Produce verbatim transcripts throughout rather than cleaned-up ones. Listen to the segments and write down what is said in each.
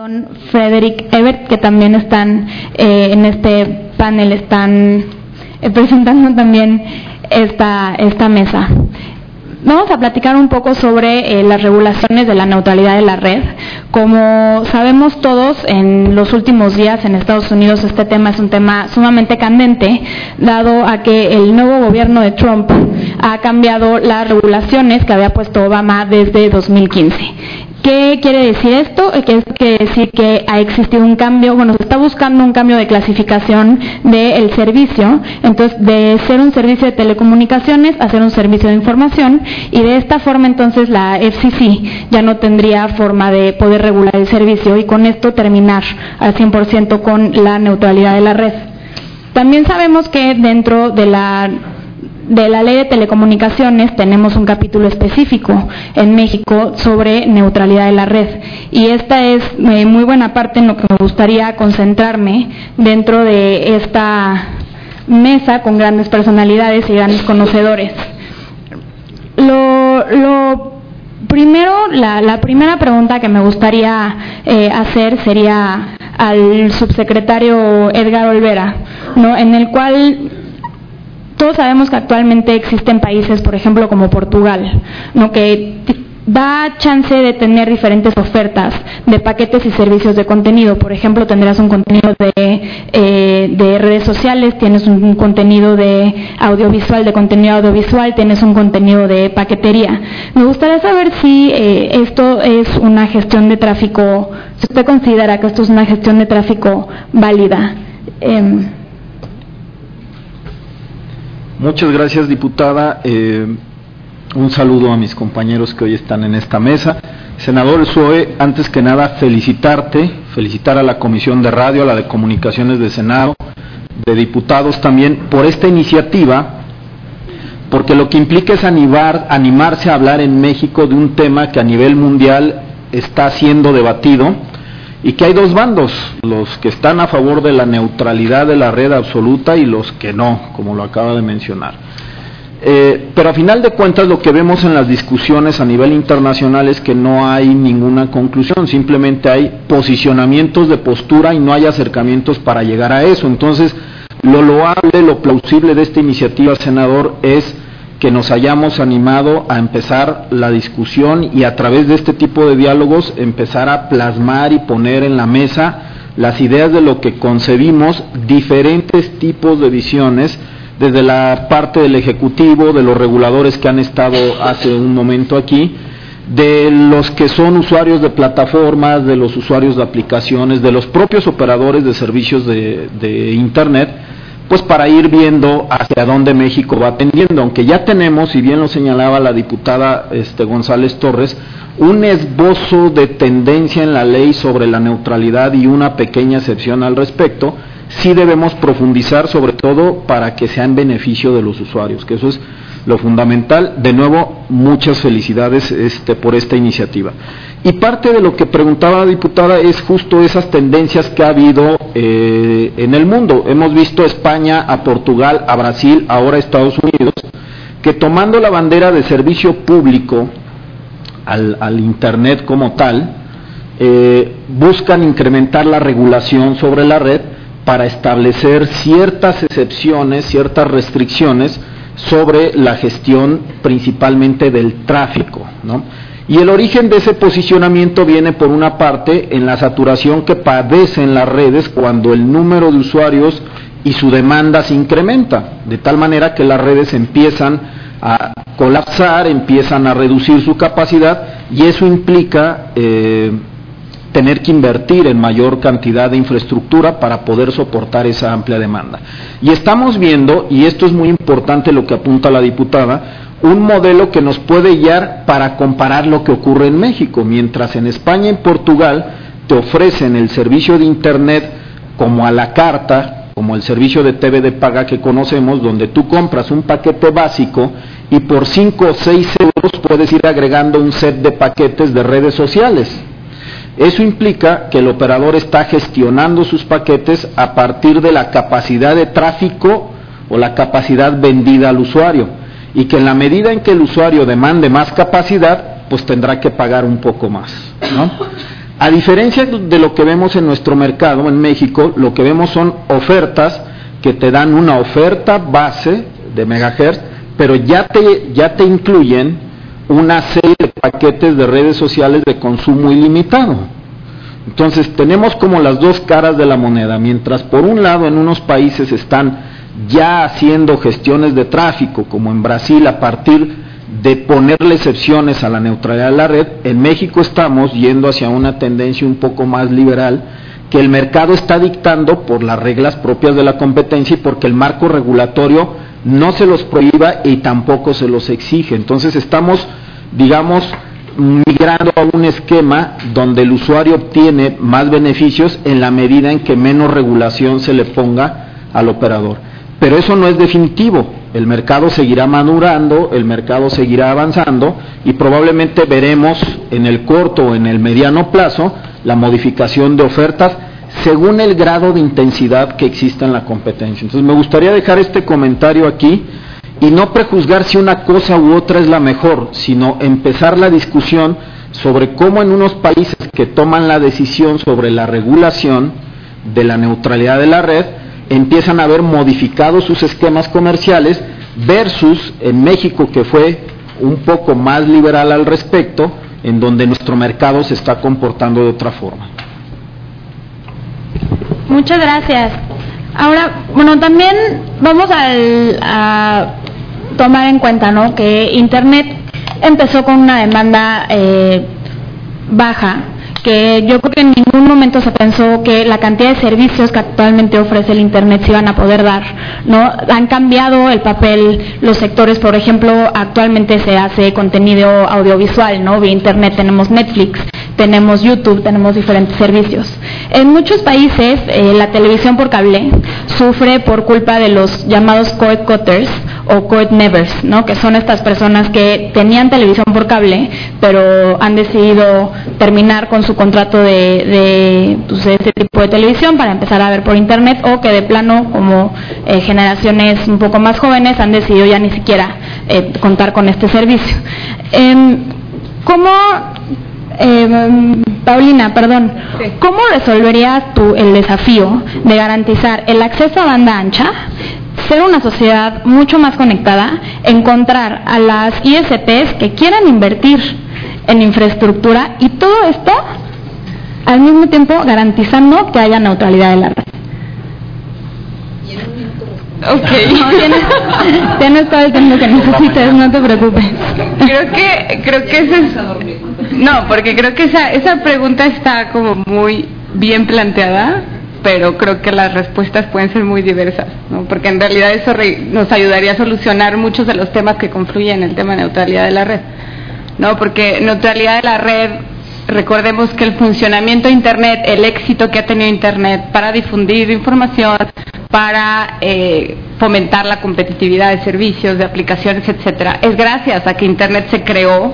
Don Frederick Ebert, que también están eh, en este panel, están eh, presentando también esta, esta mesa. Vamos a platicar un poco sobre eh, las regulaciones de la neutralidad de la red. Como sabemos todos, en los últimos días en Estados Unidos este tema es un tema sumamente candente, dado a que el nuevo gobierno de Trump ha cambiado las regulaciones que había puesto Obama desde dos mil quince. ¿Qué quiere decir esto? Quiere decir que ha existido un cambio, bueno, se está buscando un cambio de clasificación del servicio, entonces de ser un servicio de telecomunicaciones a ser un servicio de información, y de esta forma entonces la F C C ya no tendría forma de poder regular el servicio y con esto terminar al cien por ciento con la neutralidad de la red. También sabemos que dentro de la de la ley de telecomunicaciones tenemos un capítulo específico en México sobre neutralidad de la red, y esta es eh, muy buena parte en lo que me gustaría concentrarme dentro de esta mesa con grandes personalidades y grandes conocedores. Lo, lo primero, la, la primera pregunta que me gustaría eh, hacer sería al subsecretario Edgar Olvera, ¿no? En el cual todos sabemos que actualmente existen países, por ejemplo, como Portugal, ¿no?, que da chance de tener diferentes ofertas de paquetes y servicios de contenido. Por ejemplo, tendrás un contenido de, eh, de redes sociales, tienes un, un contenido de audiovisual, de contenido audiovisual, tienes un contenido de paquetería. Me gustaría saber si eh, esto es una gestión de tráfico, si usted considera que esto es una gestión de tráfico válida. Eh, Muchas gracias, diputada. Eh, un saludo a mis compañeros que hoy están en esta mesa. Senador Zoe, antes que nada felicitarte, felicitar a la Comisión de Radio, a la de Comunicaciones del Senado, de diputados también, por esta iniciativa, porque lo que implica es animar, animarse a hablar en México de un tema que a nivel mundial está siendo debatido, y que hay dos bandos, los que están a favor de la neutralidad de la red absoluta y los que no, como lo acaba de mencionar. Eh, pero a final de cuentas lo que vemos en las discusiones a nivel internacional es que no hay ninguna conclusión, simplemente hay posicionamientos de postura y no hay acercamientos para llegar a eso. Entonces, lo loable, lo plausible de esta iniciativa, senador, es que nos hayamos animado a empezar la discusión y a través de este tipo de diálogos empezar a plasmar y poner en la mesa las ideas de lo que concebimos, diferentes tipos de visiones, desde la parte del Ejecutivo, de los reguladores que han estado hace un momento aquí, de los que son usuarios de plataformas, de los usuarios de aplicaciones, de los propios operadores de servicios de, de Internet, pues para ir viendo hacia dónde México va tendiendo, aunque ya tenemos, y bien lo señalaba la diputada este, González Torres, un esbozo de tendencia en la ley sobre la neutralidad y una pequeña excepción al respecto. Sí debemos profundizar, sobre todo para que sea en beneficio de los usuarios, que eso es lo fundamental. De nuevo, muchas felicidades este, por esta iniciativa. Y parte de lo que preguntaba la diputada es justo esas tendencias que ha habido eh, en el mundo. Hemos visto a España, a Portugal, a Brasil, ahora a Estados Unidos, que tomando la bandera de servicio público al, al Internet como tal, eh, buscan incrementar la regulación sobre la red para establecer ciertas excepciones, ciertas restricciones sobre la gestión principalmente del tráfico, ¿no? Y el origen de ese posicionamiento viene por una parte en la saturación que padecen las redes cuando el número de usuarios y su demanda se incrementa, de tal manera que las redes empiezan a colapsar, empiezan a reducir su capacidad, y eso implica eh, tener que invertir en mayor cantidad de infraestructura para poder soportar esa amplia demanda. Y estamos viendo, y esto es muy importante lo que apunta la diputada, un modelo que nos puede guiar para comparar lo que ocurre en México. Mientras en España y en Portugal te ofrecen el servicio de Internet como a la carta, como el servicio de T V de paga que conocemos, donde tú compras un paquete básico y por cinco o seis euros puedes ir agregando un set de paquetes de redes sociales. Eso implica que el operador está gestionando sus paquetes a partir de la capacidad de tráfico o la capacidad vendida al usuario, y que en la medida en que el usuario demande más capacidad, pues tendrá que pagar un poco más, ¿no? A diferencia de lo que vemos en nuestro mercado, en México, lo que vemos son ofertas que te dan una oferta base de megahertz, pero ya te, ya te incluyen una serie de paquetes de redes sociales de consumo ilimitado. Entonces tenemos como las dos caras de la moneda. Mientras por un lado en unos países están ya haciendo gestiones de tráfico, como en Brasil, a partir de ponerle excepciones a la neutralidad de la red, en México estamos yendo hacia una tendencia un poco más liberal, que el mercado está dictando por las reglas propias de la competencia y porque el marco regulatorio no se los prohíba y tampoco se los exige. Entonces estamos, digamos, migrando a un esquema donde el usuario obtiene más beneficios en la medida en que menos regulación se le ponga al operador. Pero eso no es definitivo, el mercado seguirá madurando, el mercado seguirá avanzando y probablemente veremos en el corto o en el mediano plazo la modificación de ofertas según el grado de intensidad que exista en la competencia. Entonces me gustaría dejar este comentario aquí y no prejuzgar si una cosa u otra es la mejor, sino empezar la discusión sobre cómo en unos países que toman la decisión sobre la regulación de la neutralidad de la red, empiezan a ver modificados sus esquemas comerciales versus en México, que fue un poco más liberal al respecto, en donde nuestro mercado se está comportando de otra forma. Muchas gracias. Ahora, bueno, también vamos al, a tomar en cuenta, ¿no?, que Internet empezó con una demanda eh, baja, que yo creo que en ningún momento se pensó que la cantidad de servicios que actualmente ofrece el Internet se iban a poder dar, ¿no? Han cambiado el papel, los sectores, por ejemplo, actualmente se hace contenido audiovisual, ¿no? Vía Internet tenemos Netflix, tenemos YouTube, tenemos diferentes servicios. En muchos países eh, la televisión por cable sufre por culpa de los llamados cord cutters o cord nevers, ¿no?, que son estas personas que tenían televisión por cable, pero han decidido terminar con su contrato de, de, pues, de ese tipo de televisión para empezar a ver por Internet, o que de plano, como eh, generaciones un poco más jóvenes, han decidido ya ni siquiera eh, contar con este servicio. Eh, ¿Cómo... Eh, Paulina, perdón, sí. ¿Cómo resolverías tú el desafío de garantizar el acceso a banda ancha, ser una sociedad mucho más conectada, encontrar a las I S Pes que quieran invertir en infraestructura y todo esto al mismo tiempo garantizando que haya neutralidad de la red? Okay. No, tienes, tienes todo el tiempo que necesites, no te preocupes. Creo que creo que eso es, no, porque creo que esa esa pregunta está como muy bien planteada, pero creo que las respuestas pueden ser muy diversas, ¿no? Porque en realidad eso re, nos ayudaría a solucionar muchos de los temas que confluyen en el tema de neutralidad de la red, ¿no? Porque neutralidad de la red, recordemos que el funcionamiento de Internet, el éxito que ha tenido Internet para difundir información, para eh, fomentar la competitividad de servicios, de aplicaciones, etcétera, es gracias a que Internet se creó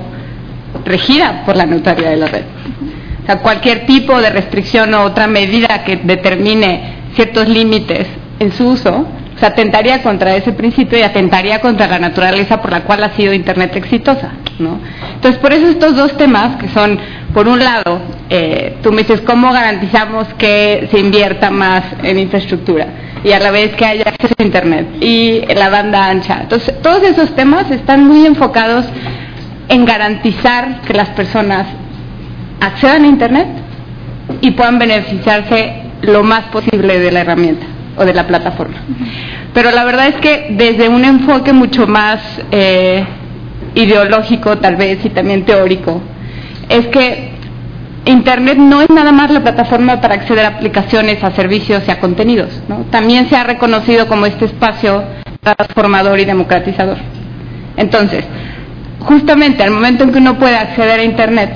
regida por la neutralidad de la red. O sea, cualquier tipo de restricción o otra medida que determine ciertos límites en su uso, o sea, atentaría contra ese principio y atentaría contra la naturaleza por la cual ha sido Internet exitosa, ¿no? Entonces, por eso estos dos temas, que son, por un lado, eh, tú me dices, ¿cómo garantizamos que se invierta más en infraestructura? Y a la vez que haya acceso a Internet y la banda ancha. Entonces, todos esos temas están muy enfocados en garantizar que las personas accedan a Internet y puedan beneficiarse lo más posible de la herramienta o de la plataforma. Pero la verdad es que desde un enfoque mucho más eh, ideológico, tal vez, y también teórico, es que Internet no es nada más la plataforma para acceder a aplicaciones, a servicios y a contenidos, ¿no? También se ha reconocido como este espacio transformador y democratizador. Entonces, justamente al momento en que uno puede acceder a Internet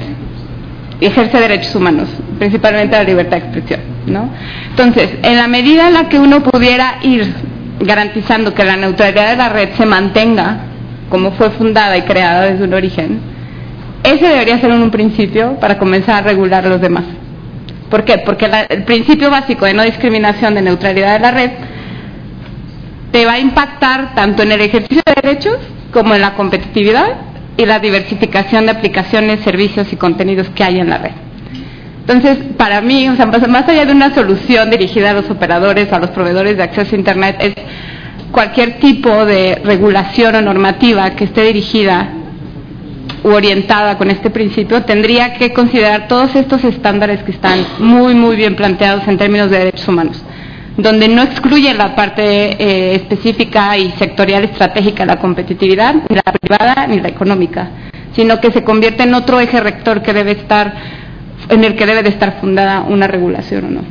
y ejerce derechos humanos, principalmente la libertad de expresión, ¿no? Entonces, en la medida en la que uno pudiera ir garantizando que la neutralidad de la red se mantenga como fue fundada y creada desde un origen, ese debería ser un principio para comenzar a regular los demás. ¿Por qué? Porque la, el principio básico de no discriminación, de neutralidad de la red, te va a impactar tanto en el ejercicio de derechos como en la competitividad y la diversificación de aplicaciones, servicios y contenidos que hay en la red. Entonces, para mí, o sea, más allá de una solución dirigida a los operadores o a los proveedores de acceso a Internet, es cualquier tipo de regulación o normativa que esté dirigida u orientada con este principio, tendría que considerar todos estos estándares que están muy, muy bien planteados en términos de derechos humanos, donde no excluyen la parte eh, específica y sectorial estratégica de la competitividad, ni la privada ni la económica, sino que se convierte en otro eje rector que debe estar, en el que debe de estar fundada una regulación o no.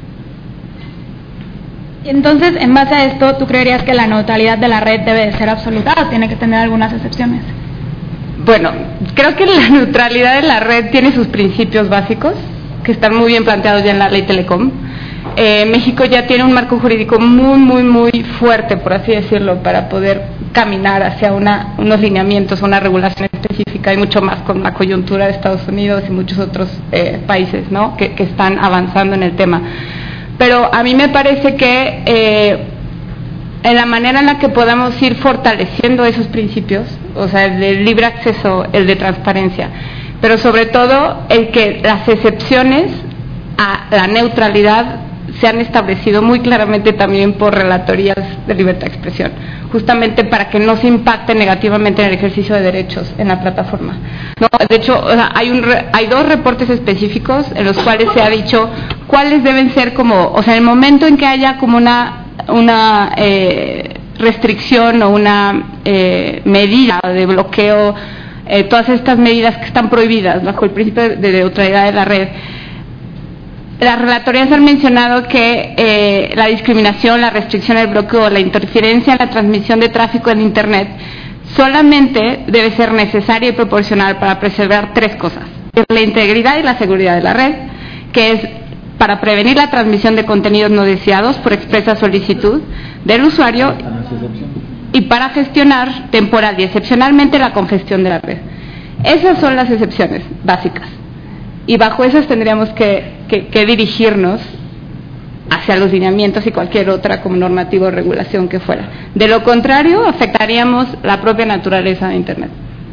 Y entonces, en base a esto, ¿tú creerías que la neutralidad de la red debe de ser absoluta o tiene que tener algunas excepciones? Bueno, creo que la neutralidad de la red tiene sus principios básicos, que están muy bien planteados ya en la Ley Telecom. Eh, México ya tiene un marco jurídico muy, muy, muy fuerte, por así decirlo, para poder caminar hacia una, unos lineamientos, una regulación específica, y mucho más con la coyuntura de Estados Unidos y muchos otros eh, países, ¿no?, que, que están avanzando en el tema. Pero a mí me parece que eh, en la manera en la que podamos ir fortaleciendo esos principios, o sea, el de libre acceso, el de transparencia, pero sobre todo el que las excepciones a la neutralidad se han establecido muy claramente también por relatorías de libertad de expresión, justamente para que no se impacte negativamente en el ejercicio de derechos en la plataforma. No, de hecho, o sea, hay, un re, hay dos reportes específicos en los cuales se ha dicho cuáles deben ser como, o sea, en el momento en que haya como una una eh, restricción o una eh, medida de bloqueo, eh, todas estas medidas que están prohibidas bajo el principio de neutralidad de la red. Las relatorías han mencionado que eh, la discriminación, la restricción, el bloqueo, la interferencia en la transmisión de tráfico en Internet solamente debe ser necesaria y proporcional para preservar tres cosas: la integridad y la seguridad de la red, que es para prevenir la transmisión de contenidos no deseados por expresa solicitud del usuario, y para gestionar temporal y excepcionalmente la congestión de la red. Esas son las excepciones básicas, y bajo esas tendríamos que, que, que dirigirnos hacia los lineamientos y cualquier otra como normativa o regulación que fuera. De lo contrario, afectaríamos la propia naturaleza de Internet.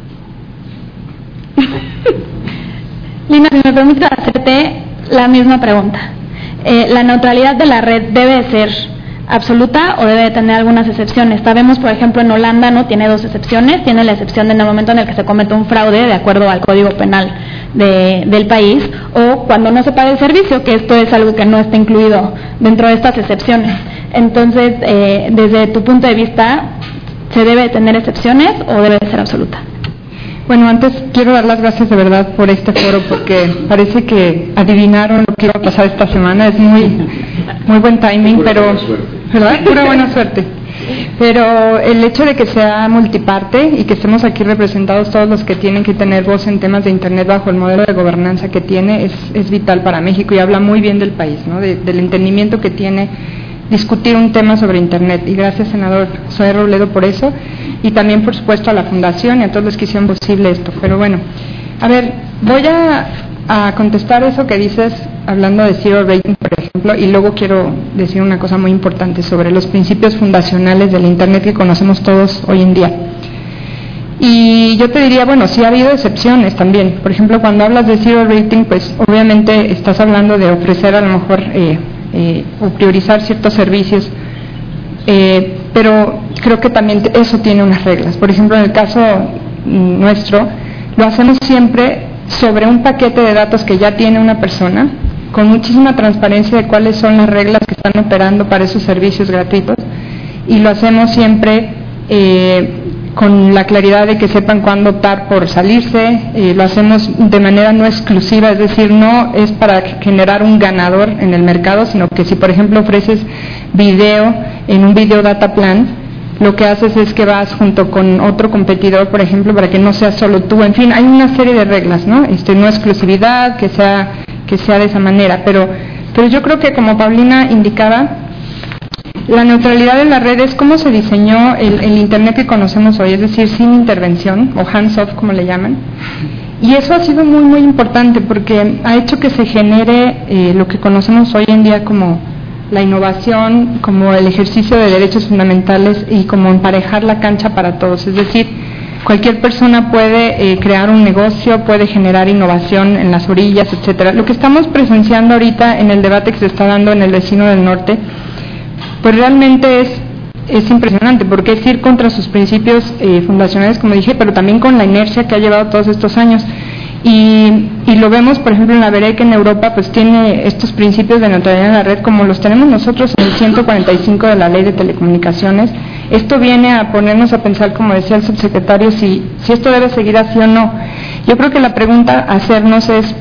Lina, si me permites hacerte la misma pregunta. Eh, ¿La neutralidad de la red debe ser absoluta o debe tener algunas excepciones? Sabemos, por ejemplo, en Holanda no tiene dos excepciones, tiene la excepción en el momento en el que se comete un fraude de acuerdo al Código Penal de, del país, o cuando no se paga el servicio, que esto es algo que no está incluido dentro de estas excepciones. Entonces, eh, desde tu punto de vista, ¿se debe tener excepciones o debe ser absoluta? Bueno, antes quiero dar las gracias de verdad por este foro, porque parece que adivinaron lo que iba a pasar esta semana. Es muy muy buen timing, pura pero ¿verdad? Pura buena suerte. Pero el hecho de que sea multiparte y que estemos aquí representados todos los que tienen que tener voz en temas de Internet bajo el modelo de gobernanza que tiene es, es vital para México, y habla muy bien del país, ¿no?, de, del entendimiento que tiene discutir un tema sobre Internet. Y gracias, senador Zoe Robledo, por eso, y también, por supuesto, a la Fundación y a todos los que hicieron posible esto. Pero bueno, a ver, voy a, a contestar eso que dices hablando de zero rating, por ejemplo, y luego quiero decir una cosa muy importante sobre los principios fundacionales del Internet que conocemos todos hoy en día. Y yo te diría, bueno, sí ha habido excepciones también. Por ejemplo, cuando hablas de zero rating, pues obviamente estás hablando de ofrecer a lo mejor eh, eh, o priorizar ciertos servicios, eh, pero creo que también eso tiene unas reglas. Por ejemplo, en el caso nuestro, lo hacemos siempre sobre un paquete de datos que ya tiene una persona, con muchísima transparencia de cuáles son las reglas que están operando para esos servicios gratuitos, y lo hacemos siempre eh, con la claridad de que sepan cuándo optar por salirse. Eh, lo hacemos de manera no exclusiva, es decir, no es para generar un ganador en el mercado, sino que si, por ejemplo, ofreces video en un video data plan, lo que haces es que vas junto con otro competidor, por ejemplo, para que no sea solo tú. En fin, hay una serie de reglas, ¿no? Este, no exclusividad, que sea que sea de esa manera, pero pero yo creo que, como Paulina indicaba, la neutralidad de la red es cómo se diseñó el, el Internet que conocemos hoy, es decir, sin intervención, o hands-off, como le llaman. Y eso ha sido muy, muy importante, porque ha hecho que se genere eh, lo que conocemos hoy en día como la innovación, como el ejercicio de derechos fundamentales y como emparejar la cancha para todos. Es decir, cualquier persona puede eh, crear un negocio, puede generar innovación en las orillas, etcétera. Lo que estamos presenciando ahorita en el debate que se está dando en el vecino del norte, pues realmente es es impresionante, porque es ir contra sus principios eh, fundacionales, como dije, pero también con la inercia que ha llevado todos estos años. Y, y lo vemos, por ejemplo, en la BEREC en Europa, pues tiene estos principios de neutralidad en la red como los tenemos nosotros en el ciento cuarenta y cinco de la Ley de Telecomunicaciones. Esto viene a ponernos a pensar, como decía el subsecretario, si, si esto debe seguir así o no. Yo creo que la pregunta a hacernos es,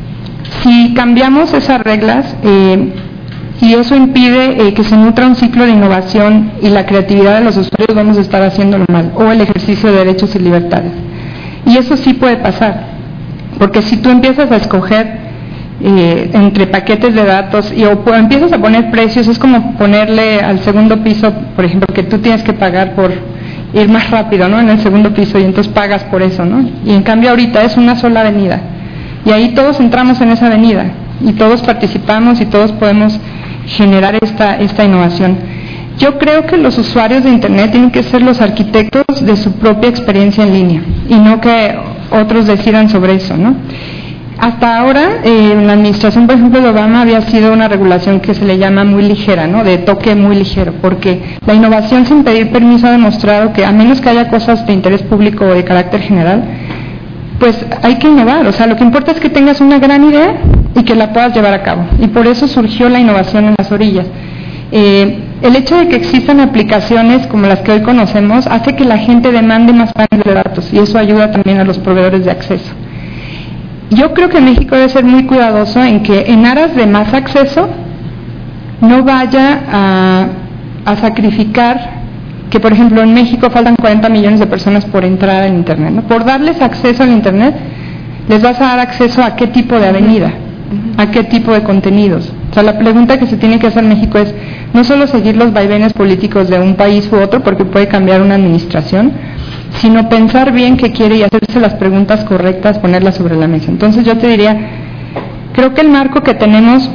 si cambiamos esas reglas, eh, y eso impide eh, que se nutra un ciclo de innovación y la creatividad de los usuarios, vamos a estar haciéndolo mal, o el ejercicio de derechos y libertades. Y eso sí puede pasar, porque si tú empiezas a escoger eh, entre paquetes de datos y o, o empiezas a poner precios, es como ponerle al segundo piso, por ejemplo, que tú tienes que pagar por ir más rápido, ¿no?, en el segundo piso, y entonces pagas por eso, ¿no? Y en cambio ahorita es una sola avenida, y ahí todos entramos en esa avenida, y todos participamos y todos podemos generar esta, esta innovación. Yo creo que los usuarios de Internet tienen que ser los arquitectos de su propia experiencia en línea y no que otros decidan sobre eso, ¿no? Hasta ahora, eh, en la administración, por ejemplo, de Obama había sido una regulación que se le llama muy ligera, ¿no?, de toque muy ligero, porque la innovación sin pedir permiso ha demostrado que a menos que haya cosas de interés público o de carácter general, pues hay que innovar. O sea, lo que importa es que tengas una gran idea y que la puedas llevar a cabo, y por eso surgió la innovación en las orillas. Eh, el hecho de que existan aplicaciones como las que hoy conocemos hace que la gente demande más paneles de datos, y eso ayuda también a los proveedores de acceso. Yo creo que México debe ser muy cuidadoso en que en aras de más acceso no vaya a, a sacrificar que, por ejemplo, en México faltan cuarenta millones de personas por entrar en Internet, ¿no? Por darles acceso al Internet, les vas a dar acceso a qué tipo de avenida, a qué tipo de contenidos. O sea, la pregunta que se tiene que hacer en México es no solo seguir los vaivenes políticos de un país u otro, porque puede cambiar una administración, sino pensar bien qué quiere y hacerse las preguntas correctas, ponerlas sobre la mesa. Entonces yo te diría, creo que el marco que tenemos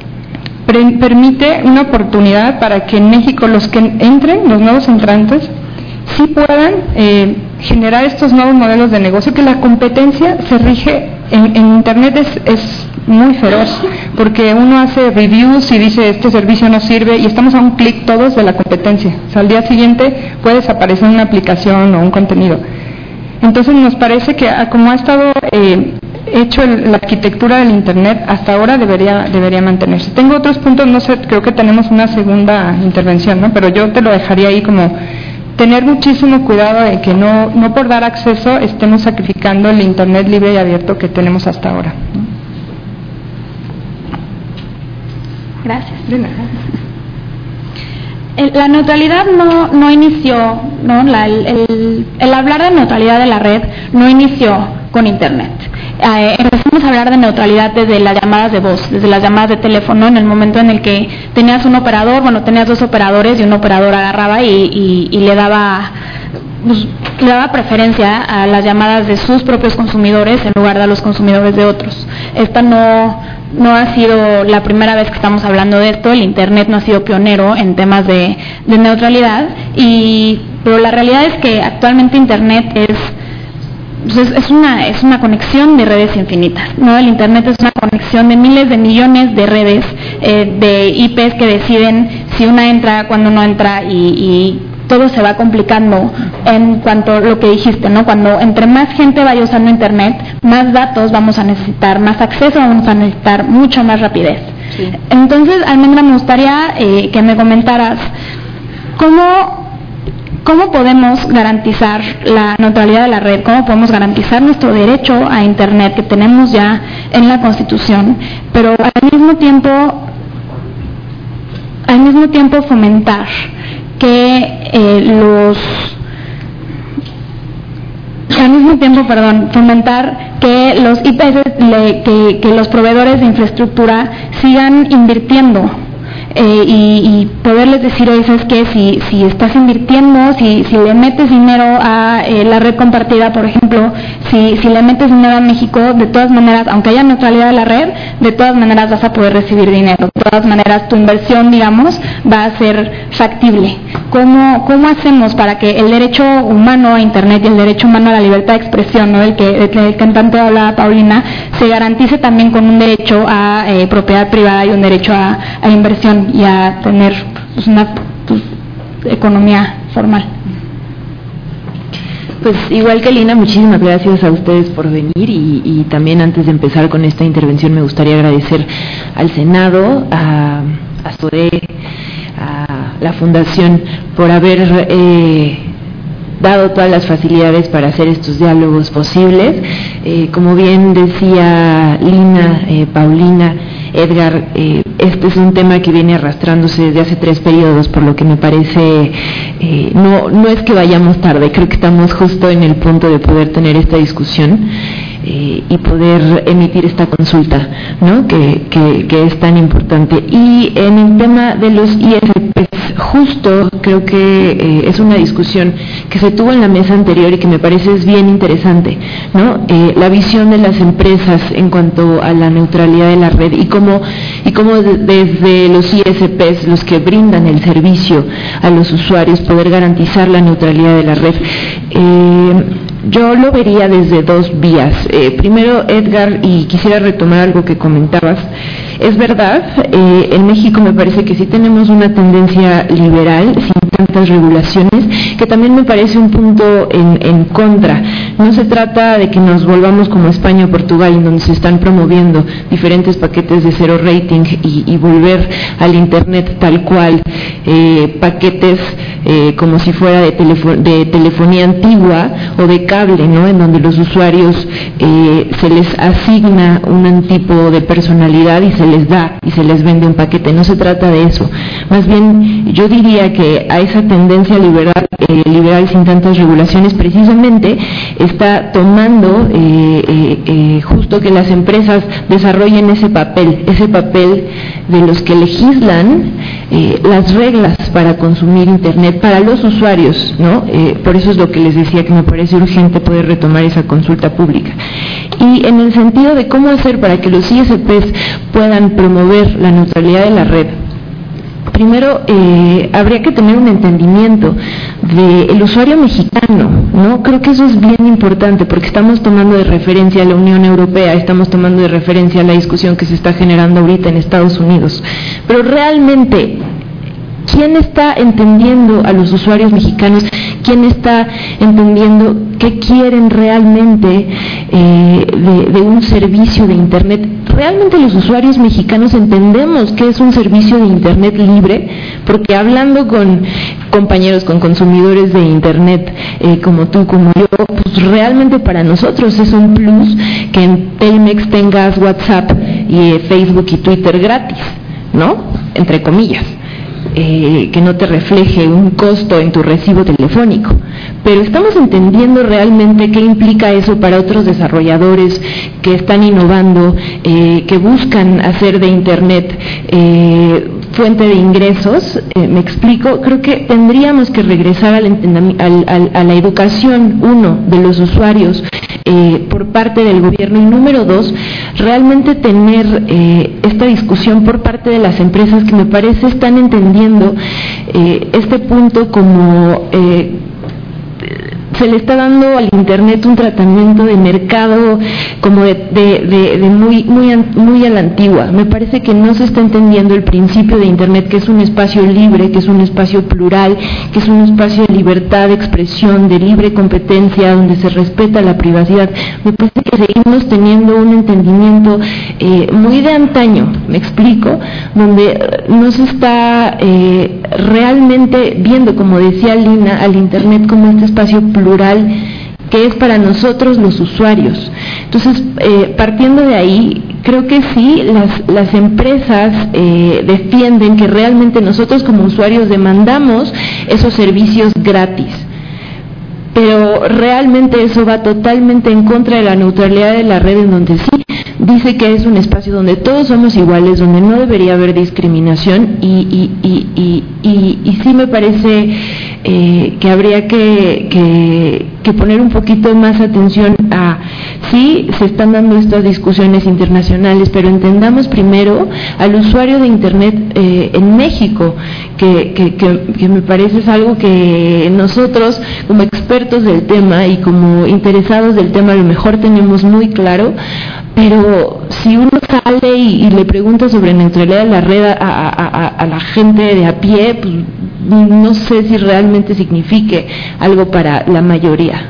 pre- permite una oportunidad para que en México los que entren, los nuevos entrantes, sí puedan eh, generar estos nuevos modelos de negocio, que la competencia se rige en, en Internet es, es muy feroz, porque uno hace reviews y dice este servicio no sirve, y estamos a un clic todos de la competencia. O sea, al día siguiente puede desaparecer una aplicación o un contenido. Entonces nos parece que como ha estado eh, hecho el, la arquitectura del Internet, hasta ahora debería debería mantenerse. Tengo otros puntos, no sé, creo que tenemos una segunda intervención, ¿no? Pero yo te lo dejaría ahí como tener muchísimo cuidado de que no, no por dar acceso estemos sacrificando el Internet libre y abierto que tenemos hasta ahora, ¿no? Gracias. De nada. El, la neutralidad no, no inició, ¿no? La, el, el, el hablar de neutralidad de la red no inició con Internet. Eh, empezamos a hablar de neutralidad desde las llamadas de voz, desde las llamadas de teléfono, en el momento en el que tenías un operador, bueno, tenías dos operadores y un operador agarraba y, y, y le daba pues, le daba preferencia a las llamadas de sus propios consumidores en lugar de a los consumidores de otros. Esta no, no ha sido la primera vez que estamos hablando de esto, el Internet no ha sido pionero en temas de, de neutralidad, y, pero la realidad es que actualmente Internet es Pues es una es una conexión de redes infinitas, ¿no? El Internet es una conexión de miles de millones de redes, eh, de I Pes que deciden si una entra, cuando no entra, y, y todo se va complicando en cuanto a lo que dijiste, ¿no? Cuando entre más gente vaya usando Internet, más datos vamos a necesitar, más acceso vamos a necesitar, mucha más rapidez. Sí. Entonces, Almendra, me gustaría eh, que me comentaras cómo ¿Cómo podemos garantizar la neutralidad de la red? ¿Cómo podemos garantizar nuestro derecho a Internet que tenemos ya en la Constitución, pero al mismo tiempo, al mismo tiempo fomentar que eh, los, al mismo tiempo, perdón, fomentar que los I Pes, le, que, que los proveedores de infraestructura sigan invirtiendo eh, y, y poderles decir, oye, ¿sabes qué? Si, si estás invirtiendo, si, si le metes dinero a eh, la red compartida, por ejemplo, si, si le metes dinero a México, de todas maneras, aunque haya neutralidad de la red, de todas maneras vas a poder recibir dinero. De todas maneras, tu inversión, digamos, va a ser factible. ¿Cómo, cómo hacemos para que el derecho humano a Internet y el derecho humano a la libertad de expresión, ¿no?, del que, del que el cantante hablaba Paulina, se garantice también con un derecho a eh, propiedad privada y un derecho a, a inversión y a tener pues, una pues, economía formal? Pues igual que Lina, muchísimas gracias a ustedes por venir y, y también antes de empezar con esta intervención me gustaría agradecer al Senado, a, a S O D E, a la Fundación por haber eh, dado todas las facilidades para hacer estos diálogos posibles. Eh, como bien decía Lina, eh, Paulina, Edgar, eh, este es un tema que viene arrastrándose desde hace tres periodos, por lo que me parece, eh, no, no es que vayamos tarde, creo que estamos justo en el punto de poder tener esta discusión eh, y poder emitir esta consulta, ¿no?, que, que, que es tan importante. Y en el tema de los I S Ps, justo creo que eh, es una discusión que se tuvo en la mesa anterior y que me parece es bien interesante, ¿no? Eh, la visión de las empresas en cuanto a la neutralidad de la red y cómo, y cómo de, desde los I S Ps, los que brindan el servicio a los usuarios, poder garantizar la neutralidad de la red. Eh, yo lo vería desde dos vías. Eh, primero, Edgar, y quisiera retomar algo que comentabas, es verdad, eh, en México me parece que sí tenemos una tendencia liberal, sin tantas regulaciones, que también me parece un punto en, en contra. No se trata de que nos volvamos como España o Portugal, en donde se están promoviendo diferentes paquetes de cero rating y, y volver al Internet tal cual, eh, paquetes eh, como si fuera de, telefo- de telefonía antigua o de cable, ¿no?, en donde los usuarios eh, se les asigna un tipo de personalidad y se les da y se les vende un paquete. No se trata de eso. Más bien, yo diría que a esa tendencia liberal, eh, liberal sin tantas regulaciones, precisamente está tomando eh, eh, eh, justo que las empresas desarrollen ese papel, ese papel de los que legislan eh, las reglas para consumir Internet para los usuarios, ¿no? Eh, por eso es lo que les decía que me parece urgente poder retomar esa consulta pública. Y en el sentido de cómo hacer para que los I S Ps puedan promover la neutralidad de la red, primero eh, habría que tener un entendimiento del usuario mexicano, ¿no? Creo que eso es bien importante porque estamos tomando de referencia a la Unión Europea, estamos tomando de referencia a la discusión que se está generando ahorita en Estados Unidos, pero realmente, ¿quién está entendiendo a los usuarios mexicanos? ¿Quién está entendiendo qué quieren realmente eh, de, de un servicio de Internet? ¿Realmente los usuarios mexicanos entendemos qué es un servicio de Internet libre? Porque hablando con compañeros, con consumidores de Internet, eh, como tú, como yo, pues realmente para nosotros es un plus que en Telmex tengas WhatsApp y eh, Facebook y Twitter gratis, ¿no? Entre comillas. Eh, que no te refleje un costo en tu recibo telefónico, pero estamos entendiendo realmente qué implica eso para otros desarrolladores que están innovando, eh, que buscan hacer de Internet eh, fuente de ingresos. Eh, me explico, creo que tendríamos que regresar al al, al, a la educación, uno, de los usuarios eh, por parte del gobierno, y número dos, realmente tener eh, esta discusión por parte de las empresas que me parece están entendiendo eh, este punto como eh, se le está dando al Internet un tratamiento de mercado como de, de, de, de muy, muy, muy a la antigua. Me parece que no se está entendiendo el principio de Internet, que es un espacio libre, que es un espacio plural, que es un espacio de libertad de expresión, de libre competencia, donde se respeta la privacidad. Me parece que seguimos teniendo un entendimiento eh, muy de antaño, me explico, donde no se está eh, realmente viendo, como decía Lina, al Internet como este espacio plural que es para nosotros los usuarios. Entonces, eh, partiendo de ahí, creo que sí, las, las empresas eh, defienden que realmente nosotros como usuarios demandamos esos servicios gratis, pero realmente eso va totalmente en contra de la neutralidad de la red, en donde sí dice que es un espacio donde todos somos iguales, donde no debería haber discriminación y, y, y, y, y, y sí me parece eh, que habría que, que, que poner un poquito más atención a, sí, se están dando estas discusiones internacionales, pero entendamos primero al usuario de Internet eh, en México, que, que, que, que me parece es algo que nosotros como expertos del tema y como interesados del tema a lo mejor tenemos muy claro, pero si uno sale y, y le pregunta sobre neutralidad de la red a, a, a, a la gente de a pie, pues, no sé si realmente signifique algo para la mayoría.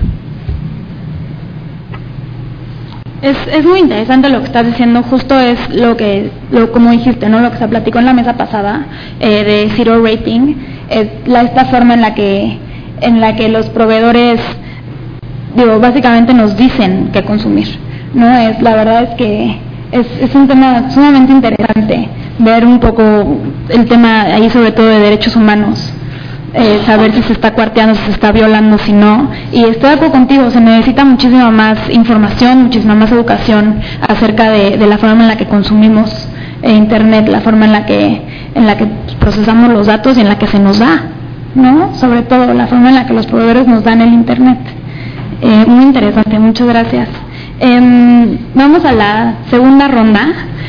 Es, es muy interesante lo que estás diciendo, justo es lo que, lo, como dijiste, ¿no? Lo que se platicó en la mesa pasada eh, de Zero Rating, es la, esta forma en la que en la que los proveedores, digo, básicamente nos dicen qué consumir, ¿no? Es, la verdad es que es, es un tema sumamente interesante ver un poco el tema ahí, sobre todo de derechos humanos, eh, saber si se está cuarteando, si se está violando, si no. Y estoy de acuerdo contigo, se necesita muchísima más información, muchísima más educación acerca de, de la forma en la que consumimos eh, Internet, la forma en la que en la que procesamos los datos y en la que se nos da, ¿no? Sobre todo la forma en la que los proveedores nos dan el Internet. Eh, muy interesante, muchas gracias. Eh, vamos a la segunda ronda.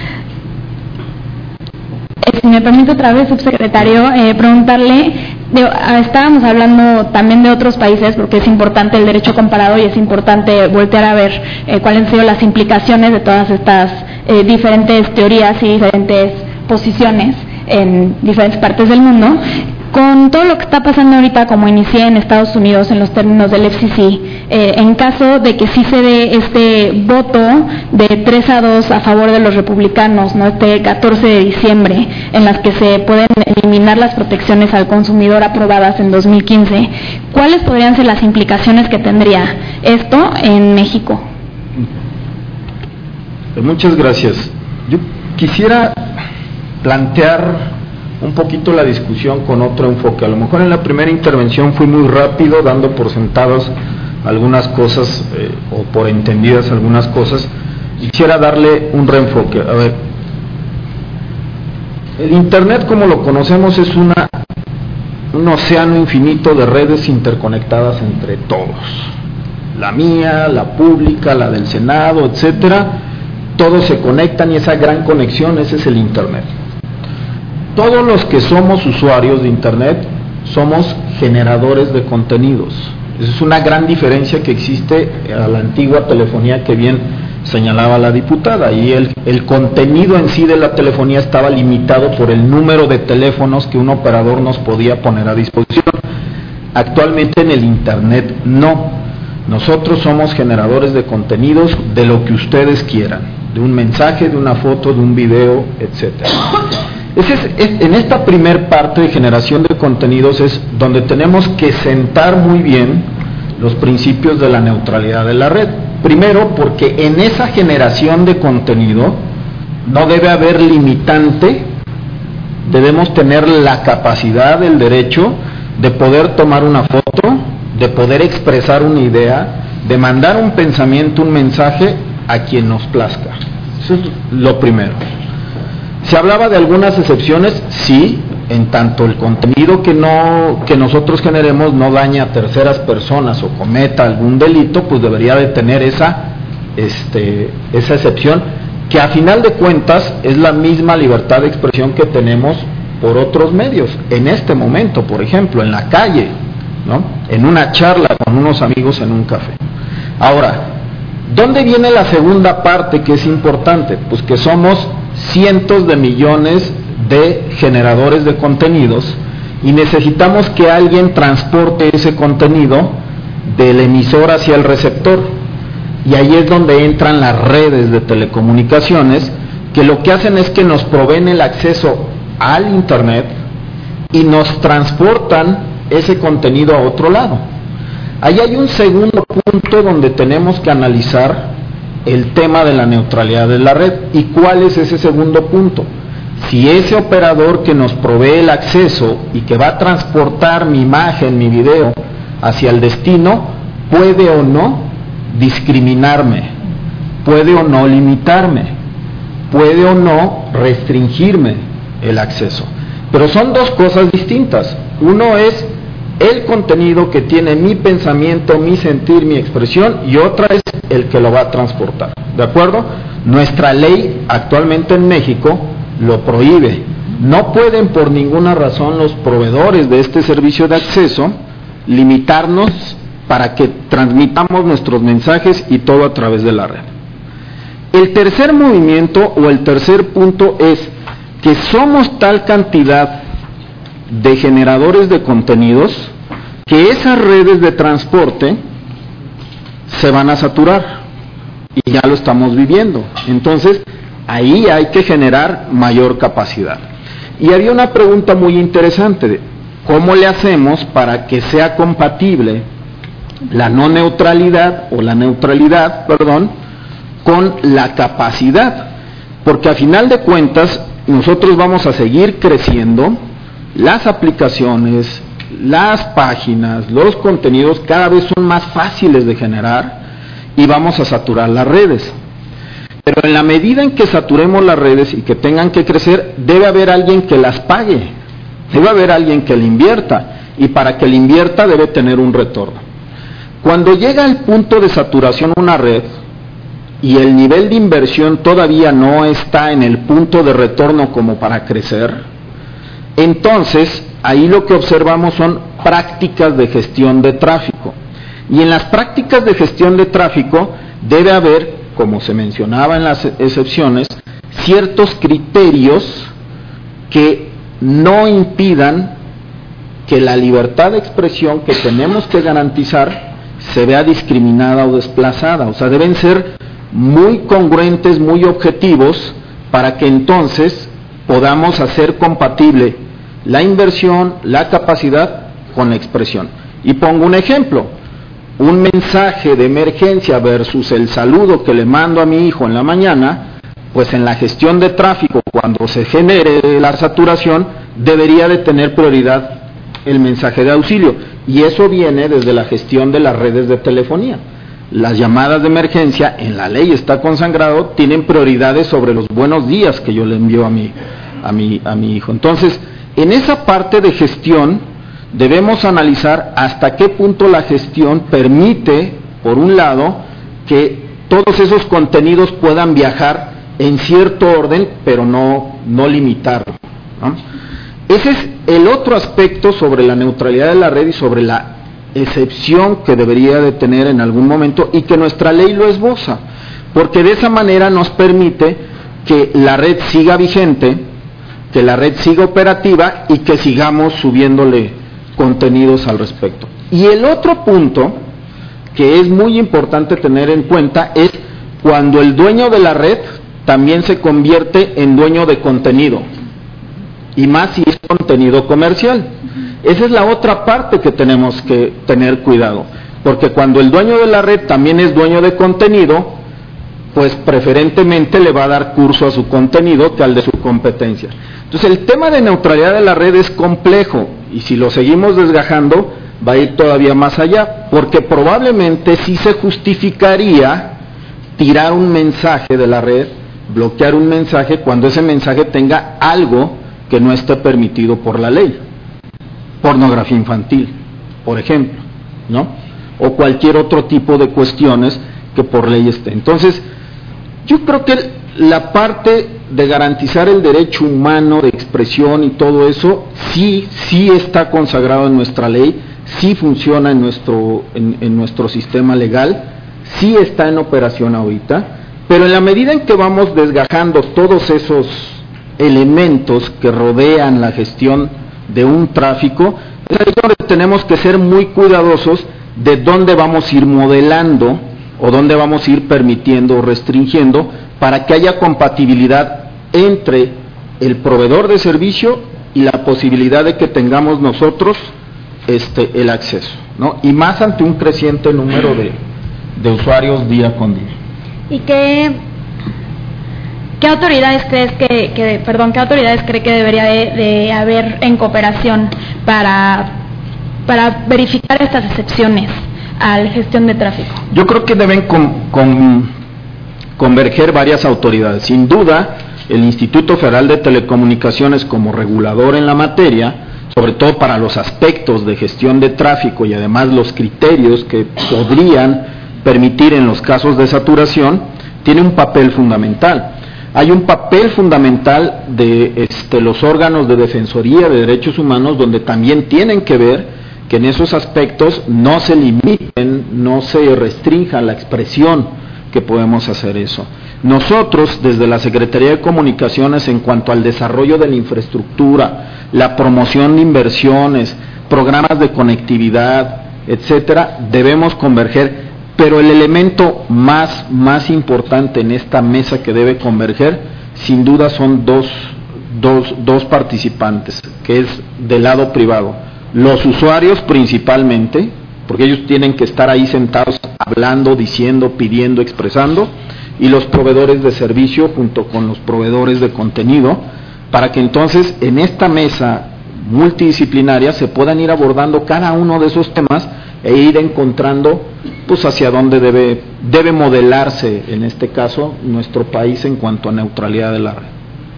Eh, si me permite otra vez, subsecretario, eh, preguntarle, de, estábamos hablando también de otros países, porque es importante el derecho comparado y es importante voltear a ver eh, cuáles han sido las implicaciones de todas estas eh, diferentes teorías y diferentes posiciones en diferentes partes del mundo. Con todo lo que está pasando ahorita, como inicié en Estados Unidos en los términos del F C C, eh, en caso de que sí se dé este voto de tres a dos a favor de los republicanos, ¿no? Este catorce de diciembre, en las que se pueden eliminar las protecciones al consumidor aprobadas en dos mil quince, ¿cuáles podrían ser las implicaciones que tendría esto en México? Muchas gracias. Yo quisiera plantear un poquito la discusión con otro enfoque. A lo mejor en la primera intervención fui muy rápido, dando por sentados algunas cosas eh, o por entendidas algunas cosas. Quisiera darle un reenfoque. A ver, el Internet, como lo conocemos, es una un océano infinito de redes interconectadas entre todos. La mía, la pública, la del Senado, etcétera. Todos se conectan y esa gran conexión, ese es el Internet. Todos los que somos usuarios de Internet somos generadores de contenidos. Esa es una gran diferencia que existe a la antigua telefonía que bien señalaba la diputada. Y el, el contenido en sí de la telefonía estaba limitado por el número de teléfonos que un operador nos podía poner a disposición. Actualmente en el Internet no. Nosotros somos generadores de contenidos de lo que ustedes quieran, de un mensaje, de una foto, de un video, etcétera. Es, es, en esta primer parte de generación de contenidos es donde tenemos que sentar muy bien los principios de la neutralidad de la red. Primero, porque en esa generación de contenido no debe haber limitante, debemos tener la capacidad, el derecho de poder tomar una foto, de poder expresar una idea, de mandar un pensamiento, un mensaje a quien nos plazca. Eso es lo primero. Se hablaba de algunas excepciones, sí, en tanto el contenido que no que nosotros generemos no daña a terceras personas o cometa algún delito, pues debería de tener esa este esa excepción, que a final de cuentas es la misma libertad de expresión que tenemos por otros medios. En este momento, por ejemplo, en la calle, ¿no? En una charla con unos amigos en un café. Ahora, ¿dónde viene la segunda parte que es importante? Pues que somos cientos de millones de generadores de contenidos y necesitamos que alguien transporte ese contenido del emisor hacia el receptor, y ahí es donde entran las redes de telecomunicaciones, que lo que hacen es que nos proveen el acceso al Internet y nos transportan ese contenido a otro lado. Ahí hay un segundo punto donde tenemos que analizar el tema de la neutralidad de la red. ¿Y cuál es ese segundo punto? Si ese operador que nos provee el acceso y que va a transportar mi imagen, mi video hacia el destino, puede o no discriminarme puede o no limitarme, puede o no restringirme el acceso. Pero son dos cosas distintas. Uno es el contenido que tiene mi pensamiento, mi sentir, mi expresión, y otra es el que lo va a transportar. ¿De acuerdo? Nuestra ley actualmente en México lo prohíbe. No pueden por ninguna razón los proveedores de este servicio de acceso limitarnos para que transmitamos nuestros mensajes y todo a través de la red. El tercer movimiento o el tercer punto es que somos tal cantidad de generadores de contenidos que esas redes de transporte se van a saturar y ya lo estamos viviendo. Entonces ahí hay que generar mayor capacidad. Y había una pregunta muy interesante de ¿cómo le hacemos para que sea compatible la no neutralidad o la neutralidad, perdón, con la capacidad? Porque a final de cuentas nosotros vamos a seguir creciendo, las aplicaciones, las páginas, los contenidos cada vez son más fáciles de generar y vamos a saturar las redes. Pero en la medida en que saturemos las redes y que tengan que crecer, debe haber alguien que las pague, debe haber alguien que le invierta, y para que le invierta debe tener un retorno. Cuando llega al punto de saturación una red y el nivel de inversión todavía no está en el punto de retorno como para crecer, entonces ahí lo que observamos son prácticas de gestión de tráfico. Y en las prácticas de gestión de tráfico debe haber, como se mencionaba en las excepciones, ciertos criterios que no impidan que la libertad de expresión que tenemos que garantizar se vea discriminada o desplazada. O sea, deben ser muy congruentes, muy objetivos, para que entonces podamos hacer compatible la inversión, la capacidad con la expresión. Y pongo un ejemplo, un mensaje de emergencia versus el saludo que le mando a mi hijo en la mañana, pues en la gestión de tráfico, cuando se genere la saturación, debería de tener prioridad el mensaje de auxilio, y eso viene desde la gestión de las redes de telefonía. Las llamadas de emergencia, en la ley está consagrado, tienen prioridades sobre los buenos días que yo le envío a mi, a mi, a mi hijo. Entonces, en esa parte de gestión debemos analizar hasta qué punto la gestión permite, por un lado, que todos esos contenidos puedan viajar en cierto orden, pero no, no limitarlo, ¿no? Ese es el otro aspecto sobre la neutralidad de la red y sobre la excepción que debería de tener en algún momento, y que nuestra ley lo esboza, porque de esa manera nos permite que la red siga vigente, que la red siga operativa y que sigamos subiéndole contenidos al respecto. Y el otro punto que es muy importante tener en cuenta es cuando el dueño de la red también se convierte en dueño de contenido, y más si es contenido comercial. Esa es la otra parte que tenemos que tener cuidado, porque cuando el dueño de la red también es dueño de contenido, pues preferentemente le va a dar curso a su contenido que al de su competencia. Entonces el tema de neutralidad de la red es complejo, y si lo seguimos desgajando va a ir todavía más allá, porque probablemente sí se justificaría tirar un mensaje de la red, bloquear un mensaje cuando ese mensaje tenga algo que no esté permitido por la ley, pornografía infantil, por ejemplo, ¿no? O cualquier otro tipo de cuestiones que por ley esté. Entonces, yo creo que la parte de garantizar el derecho humano de expresión y todo eso, sí, sí está consagrado en nuestra ley, sí funciona en nuestro, en, en nuestro sistema legal, sí está en operación ahorita, pero en la medida en que vamos desgajando todos esos elementos que rodean la gestión de un tráfico, es ahí donde tenemos que ser muy cuidadosos de dónde vamos a ir modelando o dónde vamos a ir permitiendo o restringiendo para que haya compatibilidad entre el proveedor de servicio y la posibilidad de que tengamos nosotros este el acceso, ¿no? Y más ante un creciente número de, de usuarios día con día. ¿Y qué ¿Qué autoridades crees que, que perdón, qué autoridades cree que debería de, de haber en cooperación para, para verificar estas excepciones a la gestión de tráfico? Yo creo que deben con, con, converger varias autoridades. Sin duda, el Instituto Federal de Telecomunicaciones como regulador en la materia, sobre todo para los aspectos de gestión de tráfico y además los criterios que podrían permitir en los casos de saturación, tiene un papel fundamental. Hay un papel fundamental de este, los órganos de defensoría de derechos humanos, donde también tienen que ver que en esos aspectos no se limiten, no se restrinja la expresión que podemos hacer eso. Nosotros, desde la Secretaría de Comunicaciones, en cuanto al desarrollo de la infraestructura, la promoción de inversiones, programas de conectividad, etcétera, debemos converger, pero el elemento más, más importante en esta mesa que debe converger, sin duda son dos, dos, dos participantes, que es del lado privado. Los usuarios principalmente, porque ellos tienen que estar ahí sentados hablando, diciendo, pidiendo, expresando, y los proveedores de servicio junto con los proveedores de contenido, para que entonces en esta mesa multidisciplinaria se puedan ir abordando cada uno de esos temas e ir encontrando pues hacia dónde debe, debe modelarse en este caso nuestro país en cuanto a neutralidad de la red.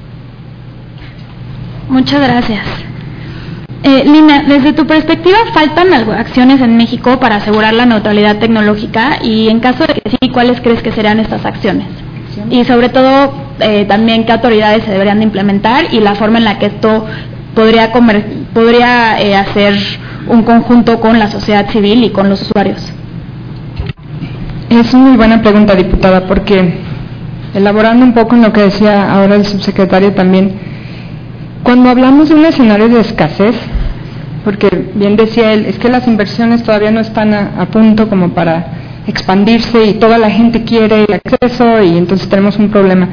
Muchas gracias. Eh, Lina, desde tu perspectiva, ¿faltan algo, acciones en México para asegurar la neutralidad tecnológica? Y en caso de que sí, ¿cuáles crees que serían estas acciones? Y sobre todo, eh, también, ¿qué autoridades se deberían de implementar y la forma en la que esto podría, comer, podría eh, hacer un conjunto con la sociedad civil y con los usuarios? Es muy buena pregunta, diputada, porque elaborando un poco en lo que decía ahora el subsecretario también, cuando hablamos de un escenario de escasez, porque bien decía él, es que las inversiones todavía no están a, a punto como para expandirse y toda la gente quiere el acceso y entonces tenemos un problema.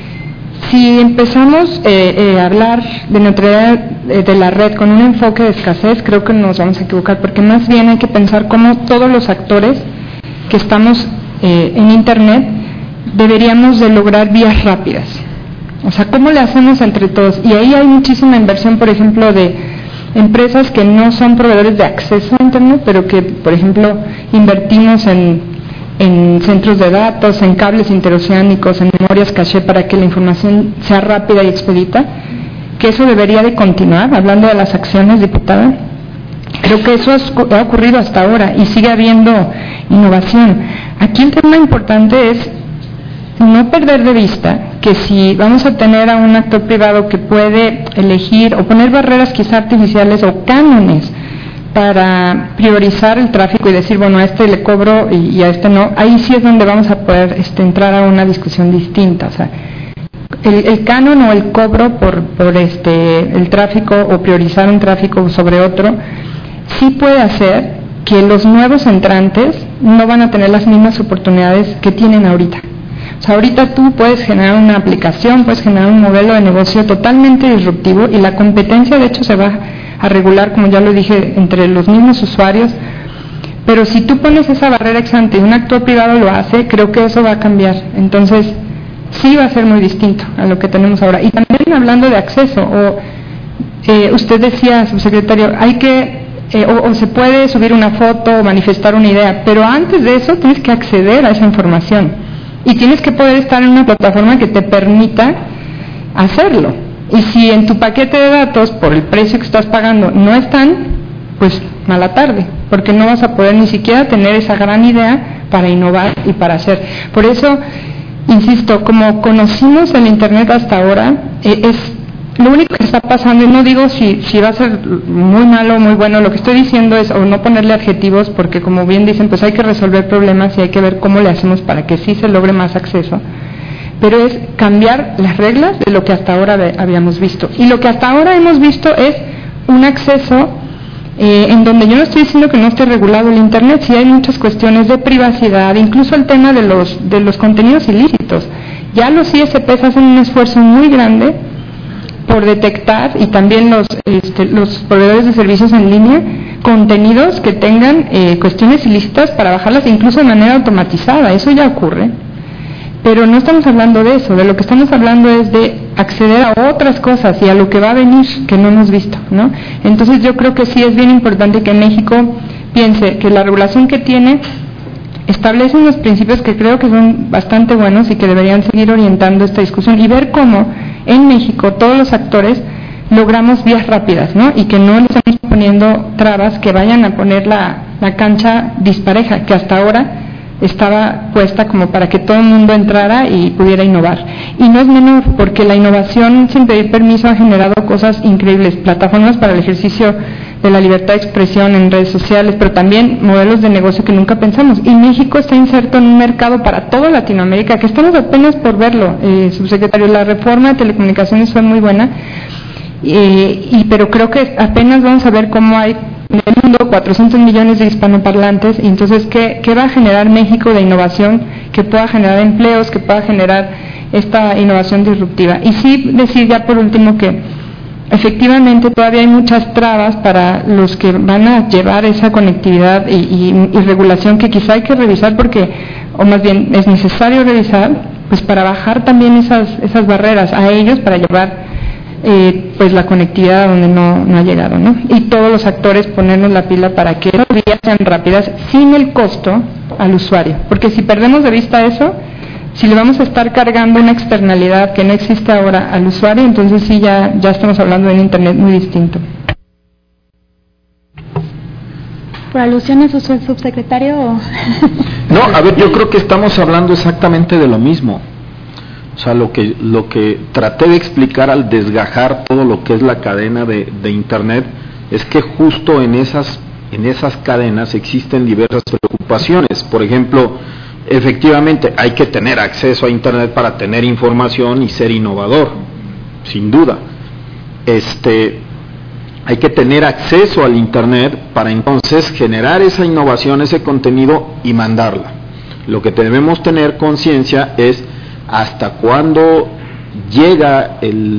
Si empezamos eh, eh, a hablar de neutralidad de, de la red con un enfoque de escasez, creo que nos vamos a equivocar, porque más bien hay que pensar cómo todos los actores que estamos eh, en Internet deberíamos de lograr vías rápidas. O sea, ¿cómo le hacemos entre todos? Y ahí hay muchísima inversión, por ejemplo, de empresas que no son proveedores de acceso a Internet, pero que, por ejemplo, invertimos en, en centros de datos, en cables interoceánicos, en memorias caché para que la información sea rápida y expedita, que eso debería de continuar, hablando de las acciones, diputada. Creo que eso ha ocurrido hasta ahora y sigue habiendo innovación. Aquí el tema importante es no perder de vista que si vamos a tener a un actor privado que puede elegir o poner barreras quizá artificiales o cánones para priorizar el tráfico y decir, bueno, a este le cobro y, y a este no, ahí sí es donde vamos a poder este, entrar a una discusión distinta. O sea, el, el canon o el cobro por, por este, el tráfico o priorizar un tráfico sobre otro, sí puede hacer que los nuevos entrantes no van a tener las mismas oportunidades que tienen ahorita. O sea, ahorita tú puedes generar una aplicación, puedes generar un modelo de negocio totalmente disruptivo y la competencia de hecho se va a regular, como ya lo dije, entre los mismos usuarios, pero si tú pones esa barrera ex ante y un actor privado lo hace, creo que eso va a cambiar. Entonces, sí va a ser muy distinto a lo que tenemos ahora. Y también hablando de acceso, o eh, usted decía, subsecretario, hay que Eh, o, o se puede subir una foto o manifestar una idea, pero antes de eso tienes que acceder a esa información y tienes que poder estar en una plataforma que te permita hacerlo. Y si en tu paquete de datos, por el precio que estás pagando, no están, pues mala tarde, porque no vas a poder ni siquiera tener esa gran idea para innovar y para hacer. Por eso, insisto, como conocimos el Internet hasta ahora, eh, es lo único que está pasando, y no digo si, si va a ser muy malo o muy bueno, lo que estoy diciendo es, o no ponerle adjetivos, porque como bien dicen, pues hay que resolver problemas y hay que ver cómo le hacemos para que sí se logre más acceso, pero es cambiar las reglas de lo que hasta ahora habíamos visto. Y lo que hasta ahora hemos visto es un acceso eh, en donde yo no estoy diciendo que no esté regulado el Internet, sí hay muchas cuestiones de privacidad, incluso el tema de los, de los contenidos ilícitos. Ya los I S Pes hacen un esfuerzo muy grande por detectar, y también los, este, los proveedores de servicios en línea, contenidos que tengan eh, cuestiones ilícitas para bajarlas incluso de manera automatizada. Eso ya ocurre, pero no estamos hablando de eso. De lo que estamos hablando es de acceder a otras cosas y a lo que va a venir que no hemos visto, ¿no? Entonces yo creo que sí es bien importante que México piense que la regulación que tiene establece unos principios que creo que son bastante buenos y que deberían seguir orientando esta discusión y ver cómo en México todos los actores logramos vías rápidas, ¿no? Y que no le estamos poniendo trabas que vayan a poner la, la cancha dispareja, que hasta ahora estaba puesta como para que todo el mundo entrara y pudiera innovar. Y no es menor, porque la innovación sin pedir permiso ha generado cosas increíbles, plataformas para el ejercicio de la libertad de expresión en redes sociales, pero también modelos de negocio que nunca pensamos. Y México está inserto en un mercado para toda Latinoamérica, que estamos apenas por verlo, eh, subsecretario. La reforma de telecomunicaciones fue muy buena, eh, y pero creo que apenas vamos a ver cómo hay en el mundo cuatrocientos millones de hispanoparlantes, y entonces ¿qué, qué va a generar México de innovación que pueda generar empleos, que pueda generar esta innovación disruptiva? Y sí decir ya por último que efectivamente todavía hay muchas trabas para los que van a llevar esa conectividad y, y, y regulación que quizá hay que revisar, porque, o más bien es necesario revisar, pues para bajar también esas, esas barreras a ellos, para llevar Eh, pues la conectividad donde no, no ha llegado, ¿no? Y todos los actores ponernos la pila para que las vías sean rápidas sin el costo al usuario, porque si perdemos de vista eso, si le vamos a estar cargando una externalidad que no existe ahora al usuario, entonces sí ya, ya estamos hablando de un internet muy distinto. ¿Por alusiones a su subsecretario? No, a ver, yo creo que estamos hablando exactamente de lo mismo. O sea, lo que lo que traté de explicar al desgajar todo lo que es la cadena de, de Internet es que justo en esas en esas cadenas existen diversas preocupaciones. Por ejemplo, efectivamente hay que tener acceso a Internet para tener información y ser innovador, sin duda. Este, hay que tener acceso al Internet para entonces generar esa innovación, ese contenido y mandarla. Lo que debemos tener conciencia es hasta cuándo llega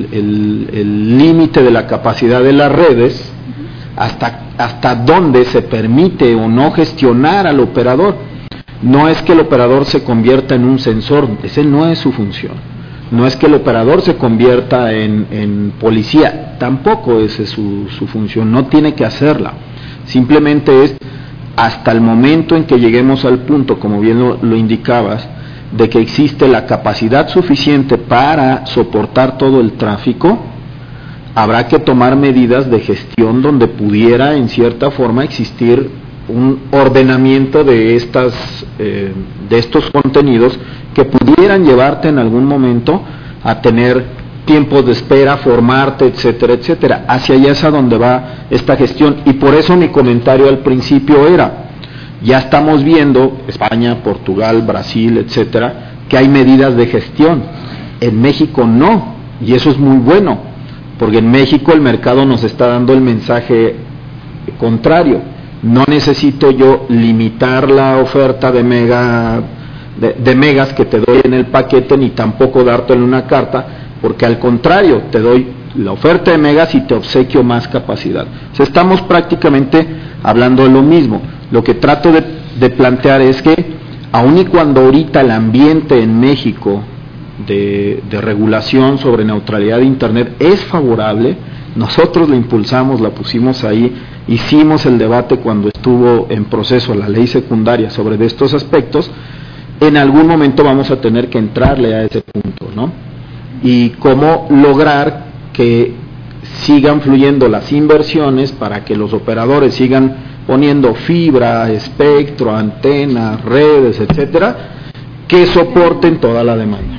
el límite de la capacidad de las redes, hasta, hasta dónde se permite o no gestionar al operador. No es que el operador se convierta en un sensor, ese no es su función. No es que el operador se convierta en, en policía, tampoco esa es su, su función, no tiene que hacerla. Simplemente es hasta el momento en que lleguemos al punto, como bien lo, lo indicabas, de que existe la capacidad suficiente para soportar todo el tráfico, habrá que tomar medidas de gestión donde pudiera en cierta forma existir un ordenamiento de estas eh, de estos contenidos que pudieran llevarte en algún momento a tener tiempos de espera, formarte, etcétera, etcétera. Hacia allá es a donde va esta gestión, y por eso mi comentario al principio era: ya estamos viendo, España, Portugal, Brasil, etcétera, que hay medidas de gestión. En México no, y eso es muy bueno, porque en México el mercado nos está dando el mensaje contrario. No necesito yo limitar la oferta de mega de, de megas que te doy en el paquete, ni tampoco dártelo en una carta, porque al contrario, te doy la oferta de megas y te obsequio más capacidad. O sea, estamos prácticamente hablando de lo mismo. Lo que trato de, de plantear es que, aun y cuando ahorita el ambiente en México de, de regulación sobre neutralidad de Internet es favorable, nosotros la impulsamos, la pusimos ahí, hicimos el debate cuando estuvo en proceso la ley secundaria sobre de estos aspectos, en algún momento vamos a tener que entrarle a ese punto, ¿no? Y cómo lograr que sigan fluyendo las inversiones para que los operadores sigan poniendo fibra, espectro, antenas, redes, etcétera, que soporten toda la demanda.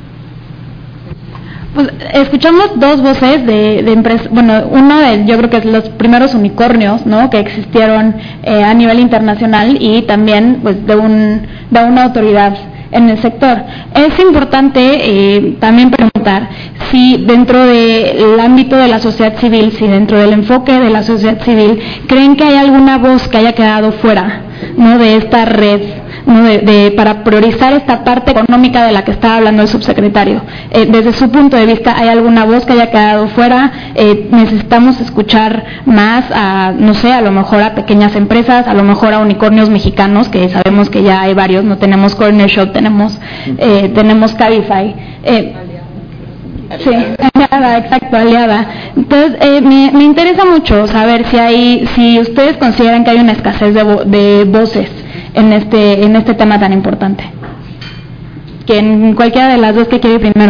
Pues escuchamos dos voces de, de empresas, bueno, uno de, yo creo que es los primeros unicornios, ¿no?, que existieron eh, a nivel internacional, y también pues de un de una autoridad en el sector. Es importante eh, también preguntar si dentro del ámbito de la sociedad civil, si dentro del enfoque de la sociedad civil, creen que hay alguna voz que haya quedado fuera, ¿no?, de esta red, ¿no?, de, de, para priorizar esta parte económica de la que estaba hablando el subsecretario. Eh, desde su punto de vista, ¿hay alguna voz que haya quedado fuera? Eh, necesitamos escuchar más a, no sé, a lo mejor a pequeñas empresas, a lo mejor a unicornios mexicanos, que sabemos que ya hay varios, no tenemos Corner Shop, tenemos eh, tenemos Cabify. Eh, Sí, aliada, exacto, aliada. Entonces, eh, me, me interesa mucho saber si hay, si ustedes consideran que hay una escasez de, vo, de voces en este, en este tema tan importante. Quien, cualquiera de las dos que quiere ir primero.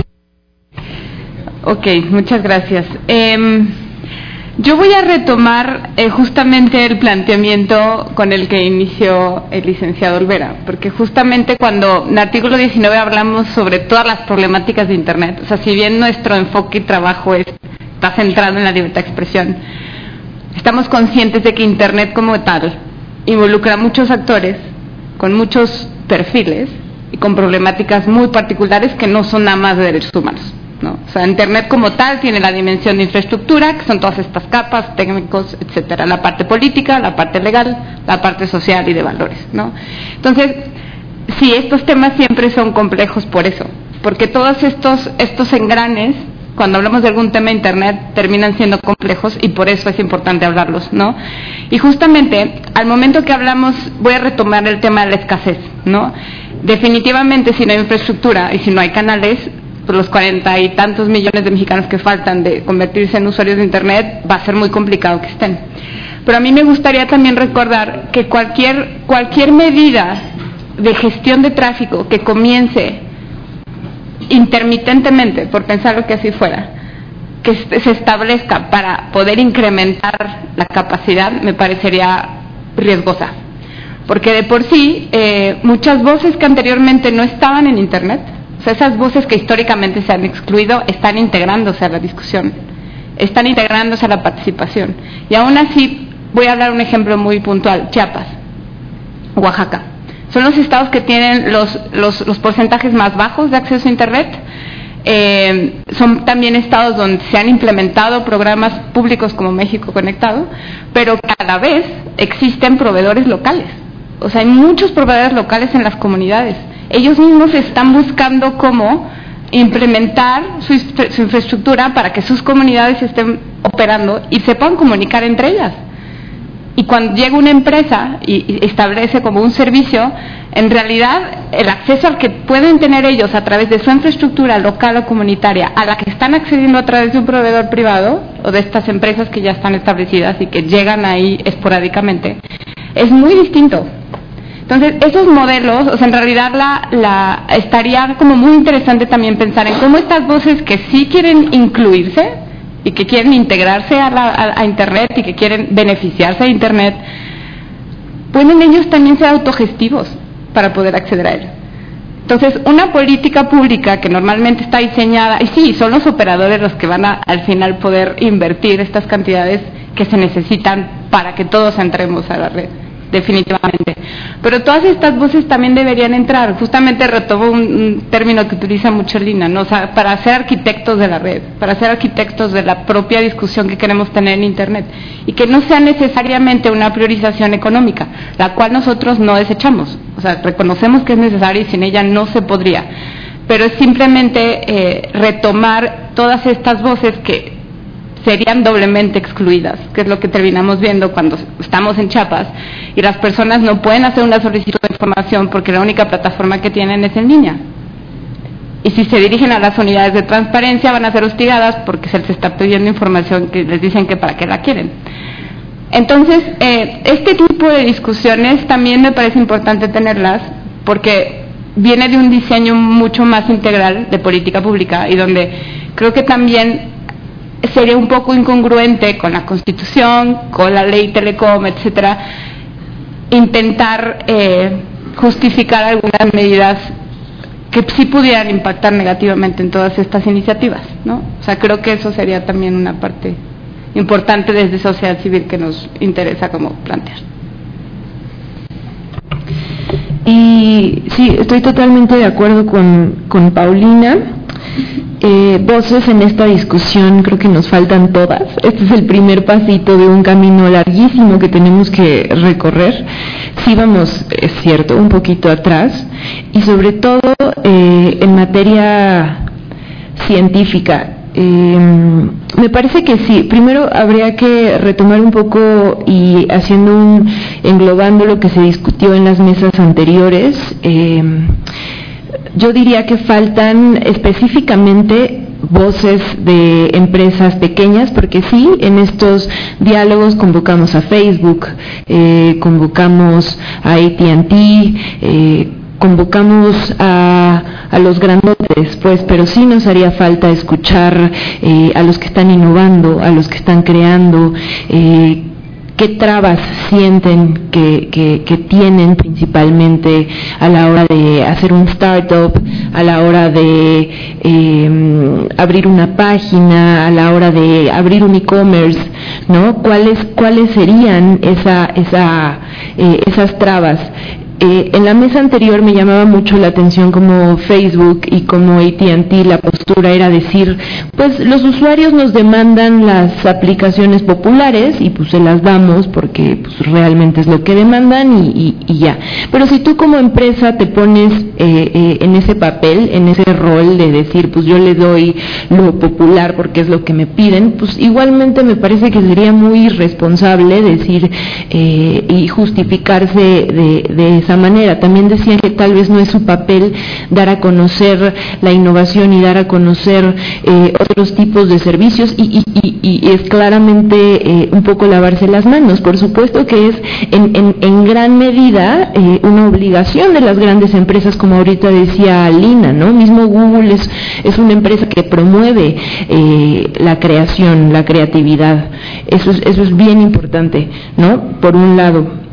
Ok, muchas gracias. Eh, yo voy a retomar eh, justamente el planteamiento con el que inició el licenciado Olvera, porque justamente cuando en el artículo diecinueve hablamos sobre todas las problemáticas de Internet, o sea, si bien nuestro enfoque y trabajo es, está centrado en la libertad de expresión, estamos conscientes de que Internet como tal involucra muchos actores, con muchos perfiles y con problemáticas muy particulares que no son nada más de derechos humanos, ¿no? O sea, Internet como tal tiene la dimensión de infraestructura, que son todas estas capas, técnicos, etcétera, la parte política, la parte legal, la parte social y de valores, ¿no? Entonces, sí, estos temas siempre son complejos por eso, porque todos estos, estos engranes, cuando hablamos de algún tema de Internet, terminan siendo complejos y por eso es importante hablarlos, ¿no? Y justamente, al momento que hablamos, voy a retomar el tema de la escasez, ¿no? Definitivamente, si no hay infraestructura y si no hay canales, pues los cuarenta y tantos millones de mexicanos que faltan de convertirse en usuarios de Internet, va a ser muy complicado que estén. Pero a mí me gustaría también recordar que cualquier, cualquier medida de gestión de tráfico que comience intermitentemente, por pensar lo que así fuera, que se establezca para poder incrementar la capacidad, me parecería riesgosa. Porque de por sí, eh, muchas voces que anteriormente no estaban en Internet, o sea, esas voces que históricamente se han excluido, están integrándose a la discusión, están integrándose a la participación. Y aún así, voy a dar un ejemplo muy puntual: Chiapas, Oaxaca. Son los estados que tienen los, los, los porcentajes más bajos de acceso a Internet. Eh, son también estados donde se han implementado programas públicos como México Conectado, pero cada vez existen proveedores locales. O sea, hay muchos proveedores locales en las comunidades. Ellos mismos están buscando cómo implementar su, su infraestructura para que sus comunidades estén operando y se puedan comunicar entre ellas. Y cuando llega una empresa y establece como un servicio, en realidad el acceso al que pueden tener ellos a través de su infraestructura local o comunitaria, a la que están accediendo a través de un proveedor privado o de estas empresas que ya están establecidas y que llegan ahí esporádicamente, es muy distinto. Entonces, esos modelos, o sea, en realidad la, la estaría como muy interesante también pensar en cómo estas voces que sí quieren incluirse y que quieren integrarse a, la, a, a Internet y que quieren beneficiarse de Internet, pueden ellos también ser autogestivos para poder acceder a él. Entonces, una política pública que normalmente está diseñada, y sí, son los operadores los que van a al final poder invertir estas cantidades que se necesitan para que todos entremos a la red, definitivamente. Pero todas estas voces también deberían entrar. Justamente retomo un, un término que utiliza mucho Lina, ¿no? O sea, para ser arquitectos de la red, para ser arquitectos de la propia discusión que queremos tener en Internet, y que no sea necesariamente una priorización económica, la cual nosotros no desechamos. O sea, reconocemos que es necesaria y sin ella no se podría. Pero es simplemente eh, retomar todas estas voces que serían doblemente excluidas, que es lo que terminamos viendo cuando estamos en Chiapas y las personas no pueden hacer una solicitud de información porque la única plataforma que tienen es en línea. Y si se dirigen a las unidades de transparencia van a ser hostigadas porque se les está pidiendo información que les dicen que para qué la quieren. Entonces, eh, este tipo de discusiones también me parece importante tenerlas porque viene de un diseño mucho más integral de política pública y donde creo que también sería un poco incongruente con la Constitución, con la ley Telecom, etcétera, intentar eh, justificar algunas medidas que sí pudieran impactar negativamente en todas estas iniciativas, ¿no? O sea, creo que eso sería también una parte importante desde sociedad civil que nos interesa como plantear. Y sí, estoy totalmente de acuerdo con, con Paulina. Eh, voces en esta discusión creo que nos faltan todas. Este es el primer pasito de un camino larguísimo que tenemos que recorrer. Sí vamos, es cierto, un poquito atrás y sobre todo eh, en materia científica. Eh, me parece que sí, primero habría que retomar un poco y haciendo un, englobando lo que se discutió en las mesas anteriores. Eh, yo diría que faltan específicamente voces de empresas pequeñas, porque sí, en estos diálogos convocamos a Facebook, eh, convocamos a A T and T, eh, convocamos a, a los grandotes, pues, pero sí nos haría falta escuchar eh, a los que están innovando, a los que están creando, eh, qué trabas sienten que, que, que tienen principalmente a la hora de hacer un startup, a la hora de eh, abrir una página, a la hora de abrir un e-commerce, ¿no? ¿Cuáles, cuáles serían esa, esa, eh, esas trabas? Eh, en la mesa anterior me llamaba mucho la atención como Facebook y como A T and T la postura era decir, pues los usuarios nos demandan las aplicaciones populares y pues se las damos porque pues realmente es lo que demandan y, y, y ya. Pero si tú como empresa te pones eh, eh, en ese papel, en ese rol de decir, pues yo le doy lo popular porque es lo que me piden, pues igualmente me parece que sería muy irresponsable decir eh, y justificarse de, de esa manera. También decían que tal vez no es su papel dar a conocer la innovación y dar a conocer eh, otros tipos de servicios y, y, y, y es claramente eh, un poco lavarse las manos. Por supuesto que es en, en, en gran medida eh, una obligación de las grandes empresas, como ahorita decía Lina, ¿no? Mismo Google es, es una empresa que promueve eh, la creación, la creatividad. Eso es, eso es bien importante, ¿no? Por un lado.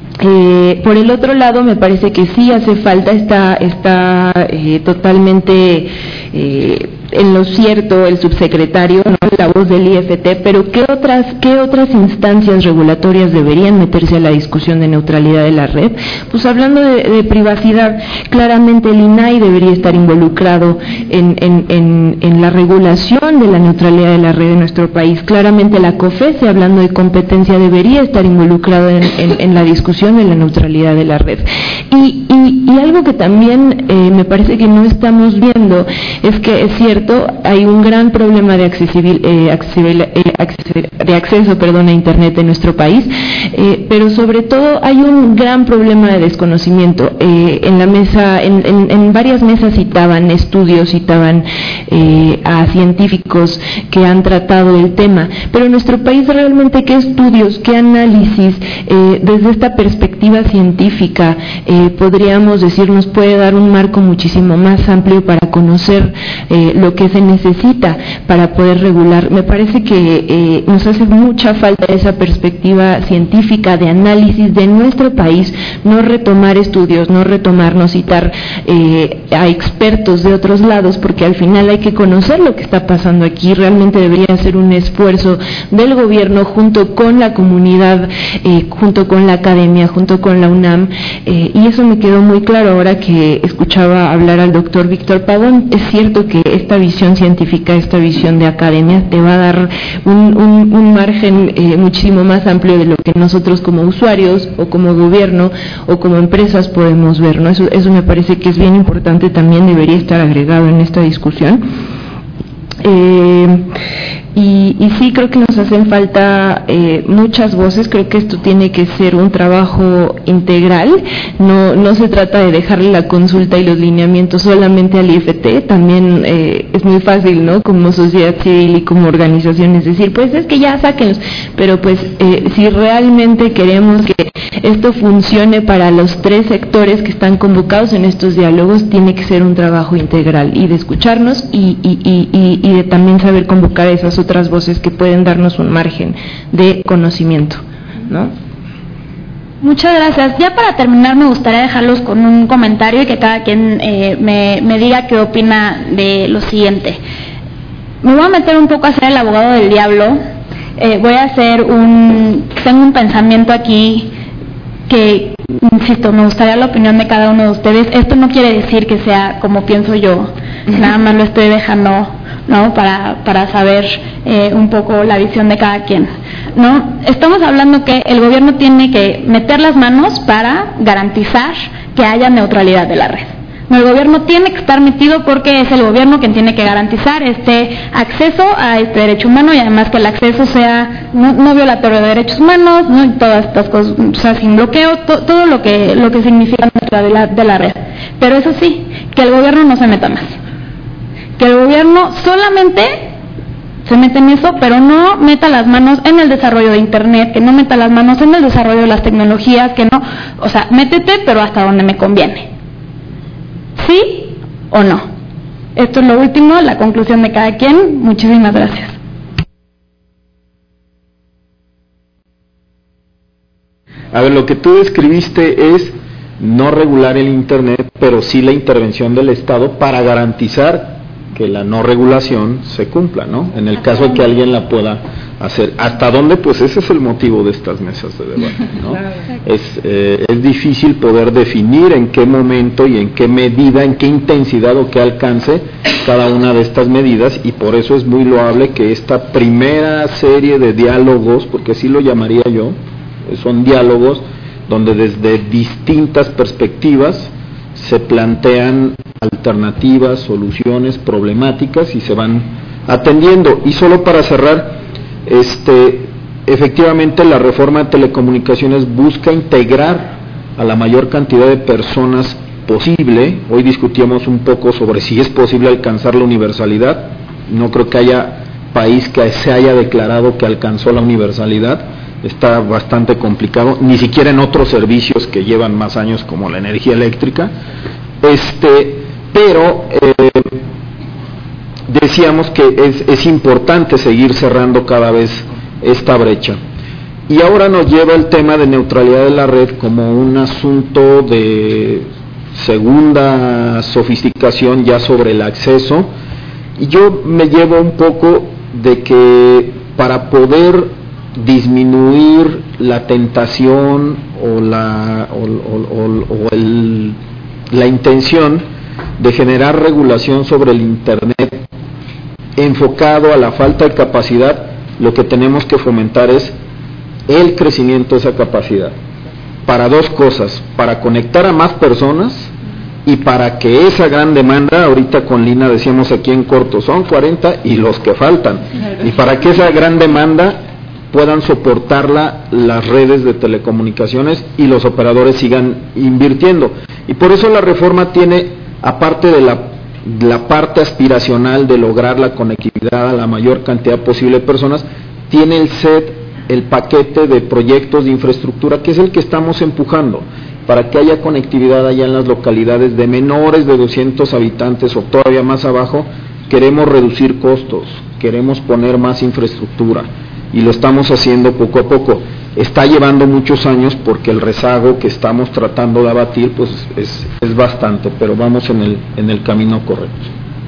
Eh, por el otro lado, me parece que sí hace falta, está, está eh, totalmente eh, en lo cierto el subsecretario, ¿no?, la voz del I F T, pero ¿qué otras, qué otras instancias regulatorias deberían meterse a la discusión de neutralidad de la red? Pues hablando de, de privacidad, claramente el I N A I debería estar involucrado en, en, en, en la regulación de la neutralidad de la red en nuestro país. Claramente la COFESE, hablando de competencia, debería estar involucrado en, en, en la discusión de la neutralidad de la red. Y, y, y algo que también eh, me parece que no estamos viendo es que es cierto, hay un gran problema de accesibil, eh, accesibil, eh, accesibil, de acceso perdón, a Internet en nuestro país, eh, pero sobre todo hay un gran problema de desconocimiento. Eh, en la mesa, en, en, en varias mesas citaban estudios, citaban eh, a científicos que han tratado el tema, pero en nuestro país realmente qué estudios, qué análisis eh, desde esta perspectiva científica eh, podríamos decir nos puede dar un marco muchísimo más amplio para conocer eh, lo que se necesita para poder regular. Me parece que eh, nos hace mucha falta esa perspectiva científica de análisis de nuestro país, no retomar estudios, no retomar, no citar eh, a expertos de otros lados, porque al final hay que conocer lo que está pasando aquí. Realmente debería ser un esfuerzo del gobierno junto con la comunidad, eh, junto con la academia, junto con la UNAM, eh, y eso me quedó muy claro ahora que escuchaba hablar al doctor Víctor Pavón. Es cierto que esta visión científica, esta visión de academia te va a dar un, un, un margen eh, muchísimo más amplio de lo que nosotros como usuarios o como gobierno o como empresas podemos ver, ¿no? Eso, eso me parece que es bien importante, también debería estar agregado en esta discusión. Eh, y, y sí creo que nos hacen falta eh, muchas voces. Creo que esto tiene que ser un trabajo integral, no, no se trata de dejarle la consulta y los lineamientos solamente al I F T. También eh, es muy fácil, ¿no?, como sociedad civil y como organizaciones decir, pues es que ya sáquenlos, pero pues eh, si realmente queremos que esto funcione para los tres sectores que están convocados en estos diálogos, tiene que ser un trabajo integral y de escucharnos y, y, y, y, y de también saber convocar esas otras voces que pueden darnos un margen de conocimiento, ¿no? Muchas gracias. Ya para terminar me gustaría dejarlos con un comentario y que cada quien eh, me, me diga qué opina de lo siguiente. Me voy a meter un poco a ser el abogado del diablo. Eh, voy a hacer un... Tengo un pensamiento aquí que, insisto, me gustaría la opinión de cada uno de ustedes. Esto no quiere decir que sea como pienso yo, nada más lo estoy dejando, ¿no?, para, para saber eh, un poco la visión de cada quien, ¿no? Estamos hablando que el gobierno tiene que meter las manos para garantizar que haya neutralidad de la red. No, el gobierno tiene que estar metido porque es el gobierno quien tiene que garantizar este acceso a este derecho humano y además que el acceso sea no, no violatorio de derechos humanos, ¿no?, y todas estas cosas, o sea, sin bloqueo, to, todo lo que lo que significa neutralidad de la red. Pero eso sí, que el gobierno no se meta más, que el gobierno solamente se mete en eso, pero no meta las manos en el desarrollo de Internet, que no meta las manos en el desarrollo de las tecnologías, que no, o sea, métete, pero hasta donde me conviene. ¿Sí o no? Esto es lo último, la conclusión de cada quien. Muchísimas gracias. A ver, lo que tú describiste es no regular el Internet, pero sí la intervención del Estado para garantizar que la no regulación se cumpla, ¿no? En el caso de que alguien la pueda hacer. ¿Hasta dónde? Pues ese es el motivo de estas mesas de debate, ¿no? Es, eh, es difícil poder definir en qué momento y en qué medida, en qué intensidad o qué alcance cada una de estas medidas, y por eso es muy loable que esta primera serie de diálogos, porque así lo llamaría yo, son diálogos donde desde distintas perspectivas se plantean alternativas, soluciones, problemáticas y se van atendiendo. Y solo para cerrar, este, efectivamente la reforma de telecomunicaciones busca integrar a la mayor cantidad de personas posible. Hoy discutíamos un poco sobre si es posible alcanzar la universalidad. No creo que haya país que se haya declarado que alcanzó la universalidad. Está bastante complicado, ni siquiera en otros servicios que llevan más años como la energía eléctrica. Este, pero eh, decíamos que es, es importante seguir cerrando cada vez esta brecha. Y ahora nos lleva el tema de neutralidad de la red como un asunto de segunda sofisticación ya sobre el acceso. Y yo me llevo un poco de que para poder disminuir la tentación o la o, o, o, o el, la intención de generar regulación sobre el Internet enfocado a la falta de capacidad, lo que tenemos que fomentar es el crecimiento de esa capacidad para dos cosas: para conectar a más personas y para que esa gran demanda, ahorita con Lina decíamos aquí en corto, son cuarenta y los que faltan, y para que esa gran demanda puedan soportarla las redes de telecomunicaciones y los operadores sigan invirtiendo. Y por eso la reforma tiene, aparte de la, la parte aspiracional de lograr la conectividad a la mayor cantidad posible de personas, tiene el set, el paquete de proyectos de infraestructura, que es el que estamos empujando, para que haya conectividad allá en las localidades de menores de doscientos habitantes o todavía más abajo. Queremos reducir costos, queremos poner más infraestructura, y lo estamos haciendo poco a poco. Está llevando muchos años porque el rezago que estamos tratando de abatir pues es, es bastante, pero vamos en el, en el camino correcto.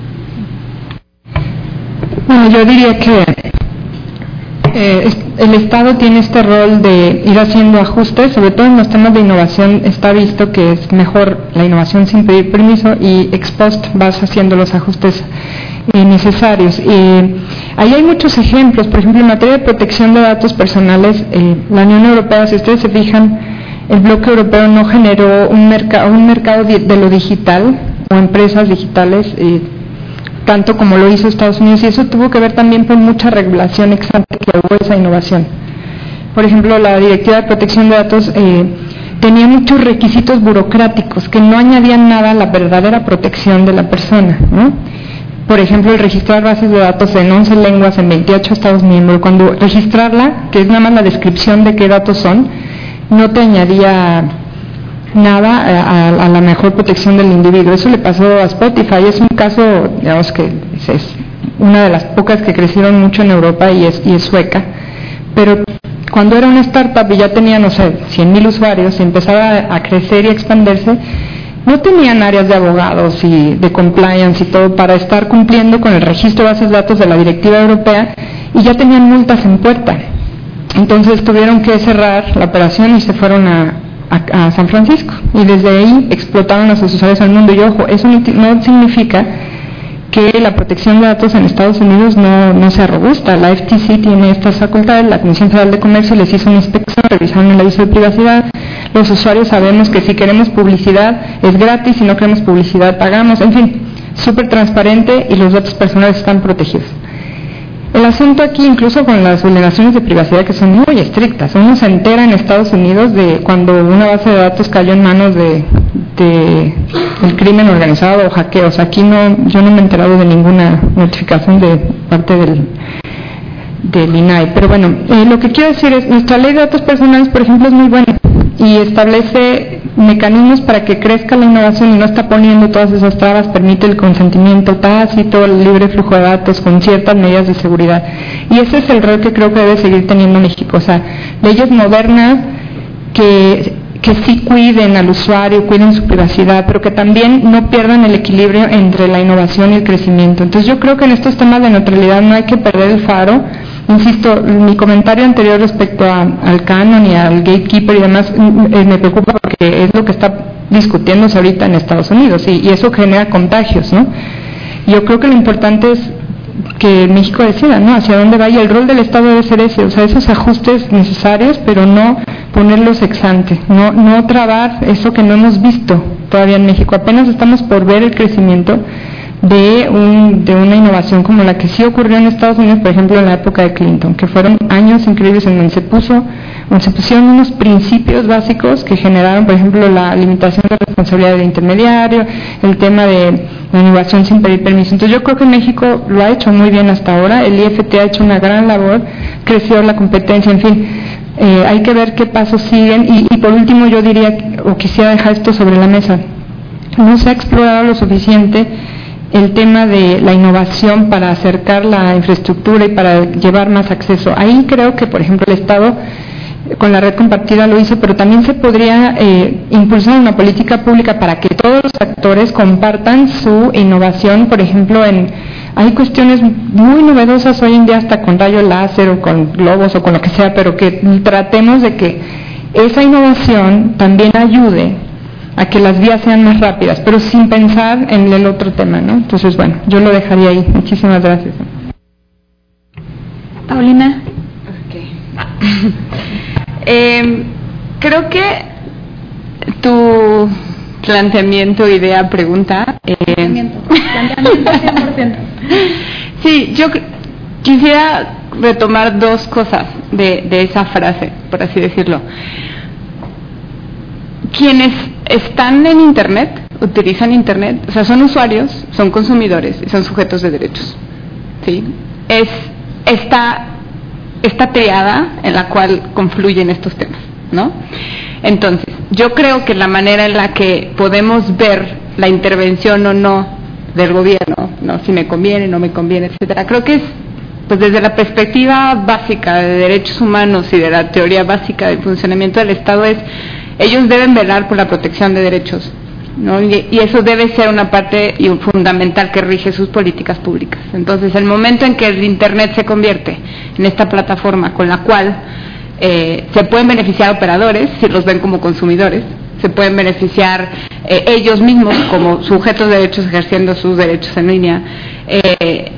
Bueno, yo diría que eh, el Estado tiene este rol de ir haciendo ajustes, sobre todo en los temas de innovación. Está visto que es mejor la innovación sin pedir permiso, y ex post vas haciendo los ajustes eh, necesarios. Y ahí hay muchos ejemplos. Por ejemplo, en materia de protección de datos personales, eh, la Unión Europea, si ustedes se fijan, el bloque europeo no generó un, merc- un mercado de, de lo digital o empresas digitales eh, tanto como lo hizo Estados Unidos, y eso tuvo que ver también por mucha regulación ex ante que hubo esa innovación. Por ejemplo, la Directiva de Protección de Datos eh, tenía muchos requisitos burocráticos que no añadían nada a la verdadera protección de la persona, ¿no? Por ejemplo, el registrar bases de datos en once lenguas en veintiocho Estados miembros, cuando registrarla, que es nada más la descripción de qué datos son, no te añadía nada a, a, a la mejor protección del individuo. Eso le pasó a Spotify. Es un caso, digamos que es, es una de las pocas que crecieron mucho en Europa y es, y es sueca, pero cuando era una startup y ya tenía, no sé, cien mil usuarios y empezaba a, a crecer y a expandirse, no tenían áreas de abogados y de compliance y todo para estar cumpliendo con el registro de bases de datos de la Directiva Europea, y ya tenían multas en puerta. Entonces tuvieron que cerrar la operación y se fueron a, a, a San Francisco, y desde ahí explotaron a sus usuarios al mundo. Y ojo, eso no, no significa que la protección de datos en Estados Unidos no, no sea robusta. La F T C tiene estas facultades, la Comisión Federal de Comercio les hizo una inspección, revisaron el aviso de privacidad. Los usuarios sabemos que si queremos publicidad es gratis, si no queremos publicidad pagamos, en fin, súper transparente, y los datos personales están protegidos. El asunto aquí, incluso con las vulneraciones de privacidad que son muy estrictas, uno se entera en Estados Unidos de cuando una base de datos cayó en manos de de el crimen organizado o hackeos. Aquí no, yo no me he enterado de ninguna notificación de parte del del I N A I. Pero bueno, eh, lo que quiero decir es, nuestra ley de datos personales, por ejemplo, es muy buena y establece mecanismos para que crezca la innovación y no está poniendo todas esas trabas, permite el consentimiento tácito, el libre flujo de datos con ciertas medidas de seguridad. Y ese es el rol que creo que debe seguir teniendo México, o sea, leyes modernas que, que sí cuiden al usuario, cuiden su privacidad, pero que también no pierdan el equilibrio entre la innovación y el crecimiento. Entonces yo creo que en estos temas de neutralidad no hay que perder el faro. Insisto, mi comentario anterior respecto a, al canon y al gatekeeper y demás eh, me preocupa porque es lo que está discutiéndose ahorita en Estados Unidos y, y eso genera contagios, ¿no? Yo creo que lo importante es que México decida, ¿no?, hacia dónde vaya. El rol del Estado debe ser ese, o sea, esos ajustes necesarios, pero no ponerlos ex ante, no, no trabar eso que no hemos visto todavía en México. Apenas estamos por ver el crecimiento de un de una innovación como la que sí ocurrió en Estados Unidos, por ejemplo, en la época de Clinton, que fueron años increíbles en donde se puso, donde se pusieron unos principios básicos que generaron, por ejemplo, la limitación de responsabilidad del intermediario, el tema de la innovación sin pedir permiso. Entonces yo creo que México lo ha hecho muy bien hasta ahora, el I F T ha hecho una gran labor, creció la competencia, en fin, eh, hay que ver qué pasos siguen. Y, y por último yo diría, o quisiera dejar esto sobre la mesa, no se ha explorado lo suficiente el tema de la innovación para acercar la infraestructura y para llevar más acceso. Ahí creo que, por ejemplo, el Estado con la red compartida lo hizo, pero también se podría eh, impulsar una política pública para que todos los actores compartan su innovación. Por ejemplo, en hay cuestiones muy novedosas hoy en día, hasta con rayo láser o con globos o con lo que sea, pero que tratemos de que esa innovación también ayude a que las vías sean más rápidas, pero sin pensar en el otro tema, ¿no? Entonces, bueno, yo lo dejaría ahí. Muchísimas gracias. Paulina. Okay. eh, creo que tu planteamiento, idea, pregunta... Eh, planteamiento, planteamiento cien por ciento. Sí, yo quisiera retomar dos cosas de, de esa frase, por así decirlo. Quienes están en Internet, utilizan Internet, o sea, son usuarios, son consumidores y son sujetos de derechos, ¿sí? Es esta, esta triada en la cual confluyen estos temas, ¿no? Entonces, yo creo que la manera en la que podemos ver la intervención o no del gobierno, ¿no?, si me conviene, no me conviene, etcétera, creo que es, pues desde la perspectiva básica de derechos humanos y de la teoría básica del funcionamiento del Estado es, ellos deben velar por la protección de derechos, ¿no? Y, y eso debe ser una parte y un fundamental que rige sus políticas públicas. Entonces, el momento en que el Internet se convierte en esta plataforma con la cual eh, se pueden beneficiar operadores, si los ven como consumidores, se pueden beneficiar eh, ellos mismos como sujetos de derechos ejerciendo sus derechos en línea, eh,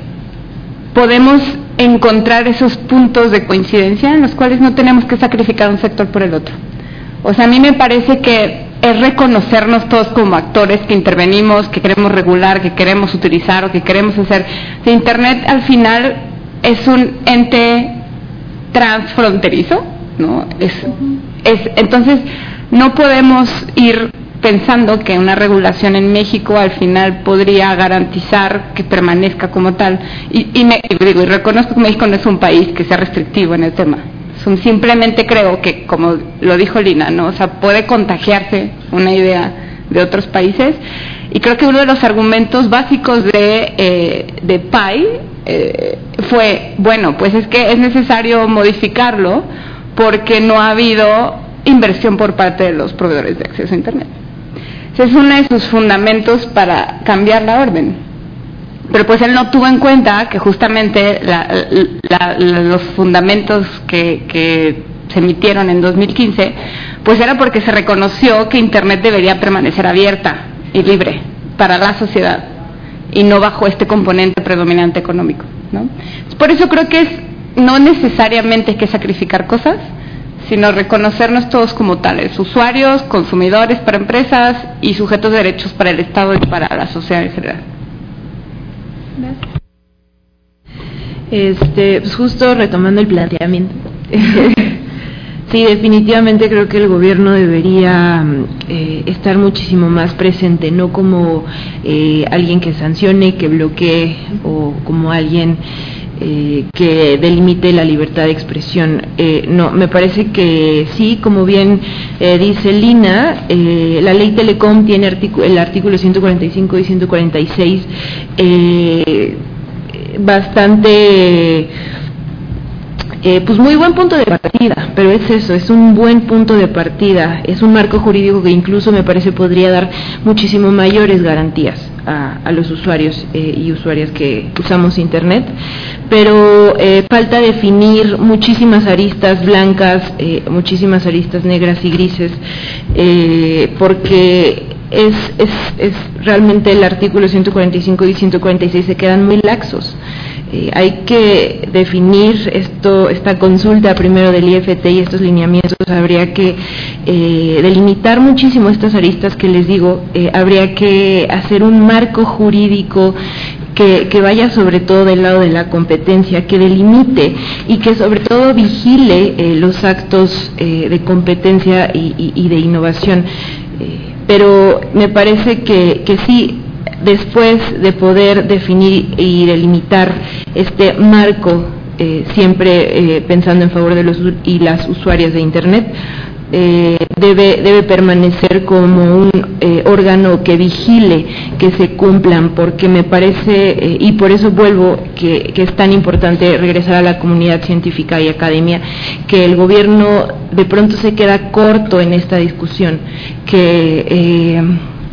podemos encontrar esos puntos de coincidencia en los cuales no tenemos que sacrificar un sector por el otro. O sea, a mí me parece que es reconocernos todos como actores que intervenimos, que queremos regular, que queremos utilizar o que queremos hacer. O sea, Internet al final es un ente transfronterizo, ¿no? Es, es, entonces, no podemos ir pensando que una regulación en México al final podría garantizar que permanezca como tal. Y, y, me, y digo, y reconozco que México no es un país que sea restrictivo en el tema. Simplemente creo que, como lo dijo Lina, ¿no?, o sea, puede contagiarse una idea de otros países, y creo que uno de los argumentos básicos de, eh, de P A I eh, fue, bueno, pues es que es necesario modificarlo porque no ha habido inversión por parte de los proveedores de acceso a Internet. Ese es uno de sus fundamentos para cambiar la orden. Pero pues él no tuvo en cuenta que justamente la, la, la, los fundamentos que, que se emitieron en dos mil quince, pues era porque se reconoció que Internet debería permanecer abierta y libre para la sociedad y no bajo este componente predominante económico, ¿no? Por eso creo que es no necesariamente hay que sacrificar cosas, sino reconocernos todos como tales, usuarios, consumidores para empresas y sujetos de derechos para el Estado y para la sociedad en general. Este, pues justo retomando el planteamiento, Sí, definitivamente creo que el gobierno debería eh, estar muchísimo más presente, no como eh, alguien que sancione, que bloquee, o como alguien eh, que delimite la libertad de expresión. Eh, no, me parece que sí, como bien eh, dice Lina, eh, la ley Telecom tiene artículo, el artículo ciento cuarenta y cinco y ciento cuarenta y seis eh, bastante... Eh, pues muy buen punto de partida, pero es eso, es un buen punto de partida, es un marco jurídico que incluso me parece podría dar muchísimo mayores garantías a, a los usuarios eh, y usuarias que usamos Internet, pero eh, falta definir muchísimas aristas blancas, eh, muchísimas aristas negras y grises, eh, porque es, es, es realmente el artículo ciento cuarenta y cinco y ciento cuarenta y seis se quedan muy laxos. Eh, hay que definir esto, esta consulta primero del I F T y estos lineamientos, habría que eh, delimitar muchísimo estas aristas que les digo, eh, habría que hacer un marco jurídico que, que vaya sobre todo del lado de la competencia, que delimite y que sobre todo vigile eh, los actos eh, de competencia y, y, y de innovación. Eh, pero me parece que, que sí, después de poder definir y delimitar este marco, eh, siempre eh, pensando en favor de los y las usuarias de Internet, eh, debe, debe permanecer como un eh, órgano que vigile que se cumplan, porque me parece, eh, y por eso vuelvo, que, que es tan importante regresar a la comunidad científica y academia, que el gobierno de pronto se queda corto en esta discusión, que... Eh,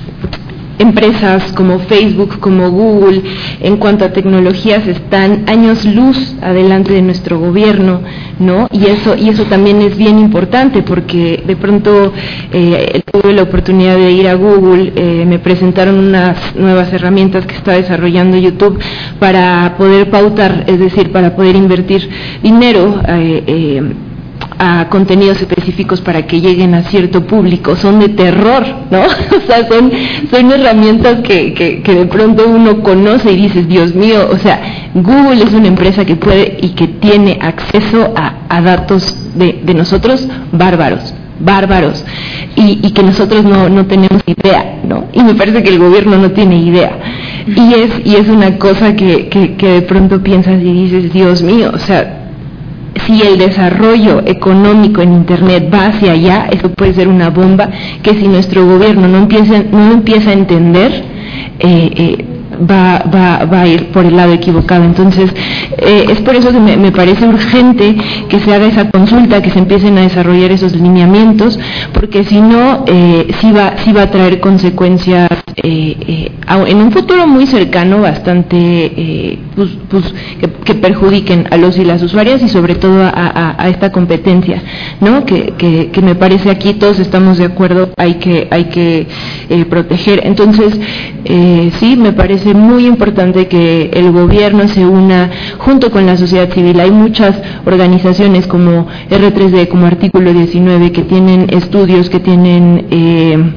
empresas como Facebook, como Google, en cuanto a tecnologías, están años luz adelante de nuestro gobierno, ¿no? Y eso y eso también es bien importante, porque de pronto eh, tuve la oportunidad de ir a Google, eh, me presentaron unas nuevas herramientas que está desarrollando YouTube para poder pautar, es decir, para poder invertir dinero eh, eh, a contenidos específicos para que lleguen a cierto público. Son de terror, ¿no? O sea, son, son herramientas que, que, que de pronto uno conoce y dices, Dios mío, o sea, Google es una empresa que puede y que tiene acceso a, a datos de, de nosotros bárbaros, bárbaros, y, y que nosotros no, no tenemos idea, ¿no? Y me parece que el gobierno no tiene idea. Y es, y es una cosa que, que, que de pronto piensas y dices, Dios mío, o sea, si el desarrollo económico en Internet va hacia allá, eso puede ser una bomba que si nuestro gobierno no empieza, no empieza a entender, eh, eh, va, va, va a ir por el lado equivocado. Entonces, eh, es por eso que me, me parece urgente que se haga esa consulta, que se empiecen a desarrollar esos lineamientos, porque si no, eh, sí va, sí va a traer consecuencias eh, eh, en un futuro muy cercano, bastante, eh, pues, pues, que, que perjudiquen a los y las usuarias y sobre todo a, a, a esta competencia, ¿no? Que, que, que me parece aquí todos estamos de acuerdo, hay que, hay que eh, proteger. Entonces, eh, sí, me parece muy importante que el gobierno se una junto con la sociedad civil. Hay muchas organizaciones como R tres D, como Artículo diecinueve, que tienen estudios, que tienen eh,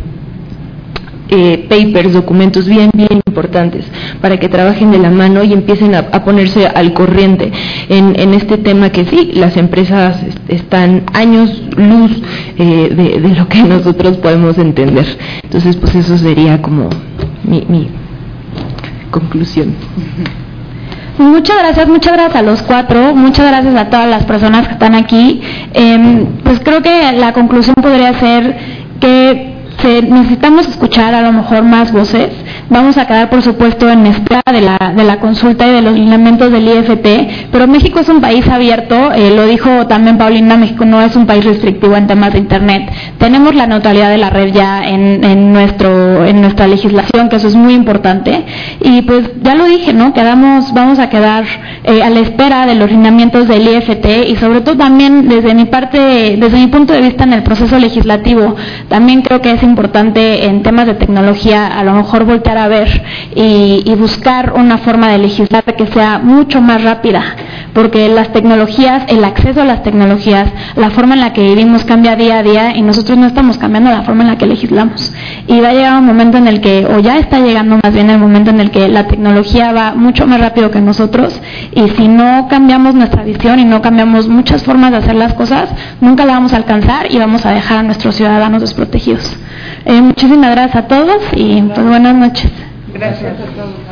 eh, papers, documentos bien, bien importantes para que trabajen de la mano y empiecen a, a ponerse al corriente en, en este tema, que sí, las empresas están años luz eh, de, de lo que nosotros podemos entender. Entonces, pues eso sería como mi, mi conclusión. Muchas gracias, muchas gracias a los cuatro, muchas gracias a todas las personas que están aquí. Eh, pues creo que la conclusión podría ser que se, necesitamos escuchar a lo mejor más voces. Vamos a quedar, por supuesto, en espera de la, de la consulta y de los lineamientos del I F T, pero México es un país abierto, eh, lo dijo también Paulina, México no es un país restrictivo en temas de Internet. Tenemos la neutralidad de la red ya en, en, nuestro, en nuestra legislación, que eso es muy importante, y pues ya lo dije, ¿no? Quedamos, vamos a quedar eh, a la espera de los lineamientos del I F T y sobre todo también desde mi parte, desde mi punto de vista en el proceso legislativo, también creo que es importante en temas de tecnología a lo mejor voltear a ver y, y buscar una forma de legislar que sea mucho más rápida, porque las tecnologías, el acceso a las tecnologías, la forma en la que vivimos cambia día a día y nosotros no estamos cambiando la forma en la que legislamos. Y va a llegar un momento en el que, o ya está llegando más bien el momento en el que la tecnología va mucho más rápido que nosotros, y si no cambiamos nuestra visión y no cambiamos muchas formas de hacer las cosas, nunca la vamos a alcanzar y vamos a dejar a nuestros ciudadanos desprotegidos. Eh, muchísimas gracias a todos y pues buenas noches. Gracias a todos.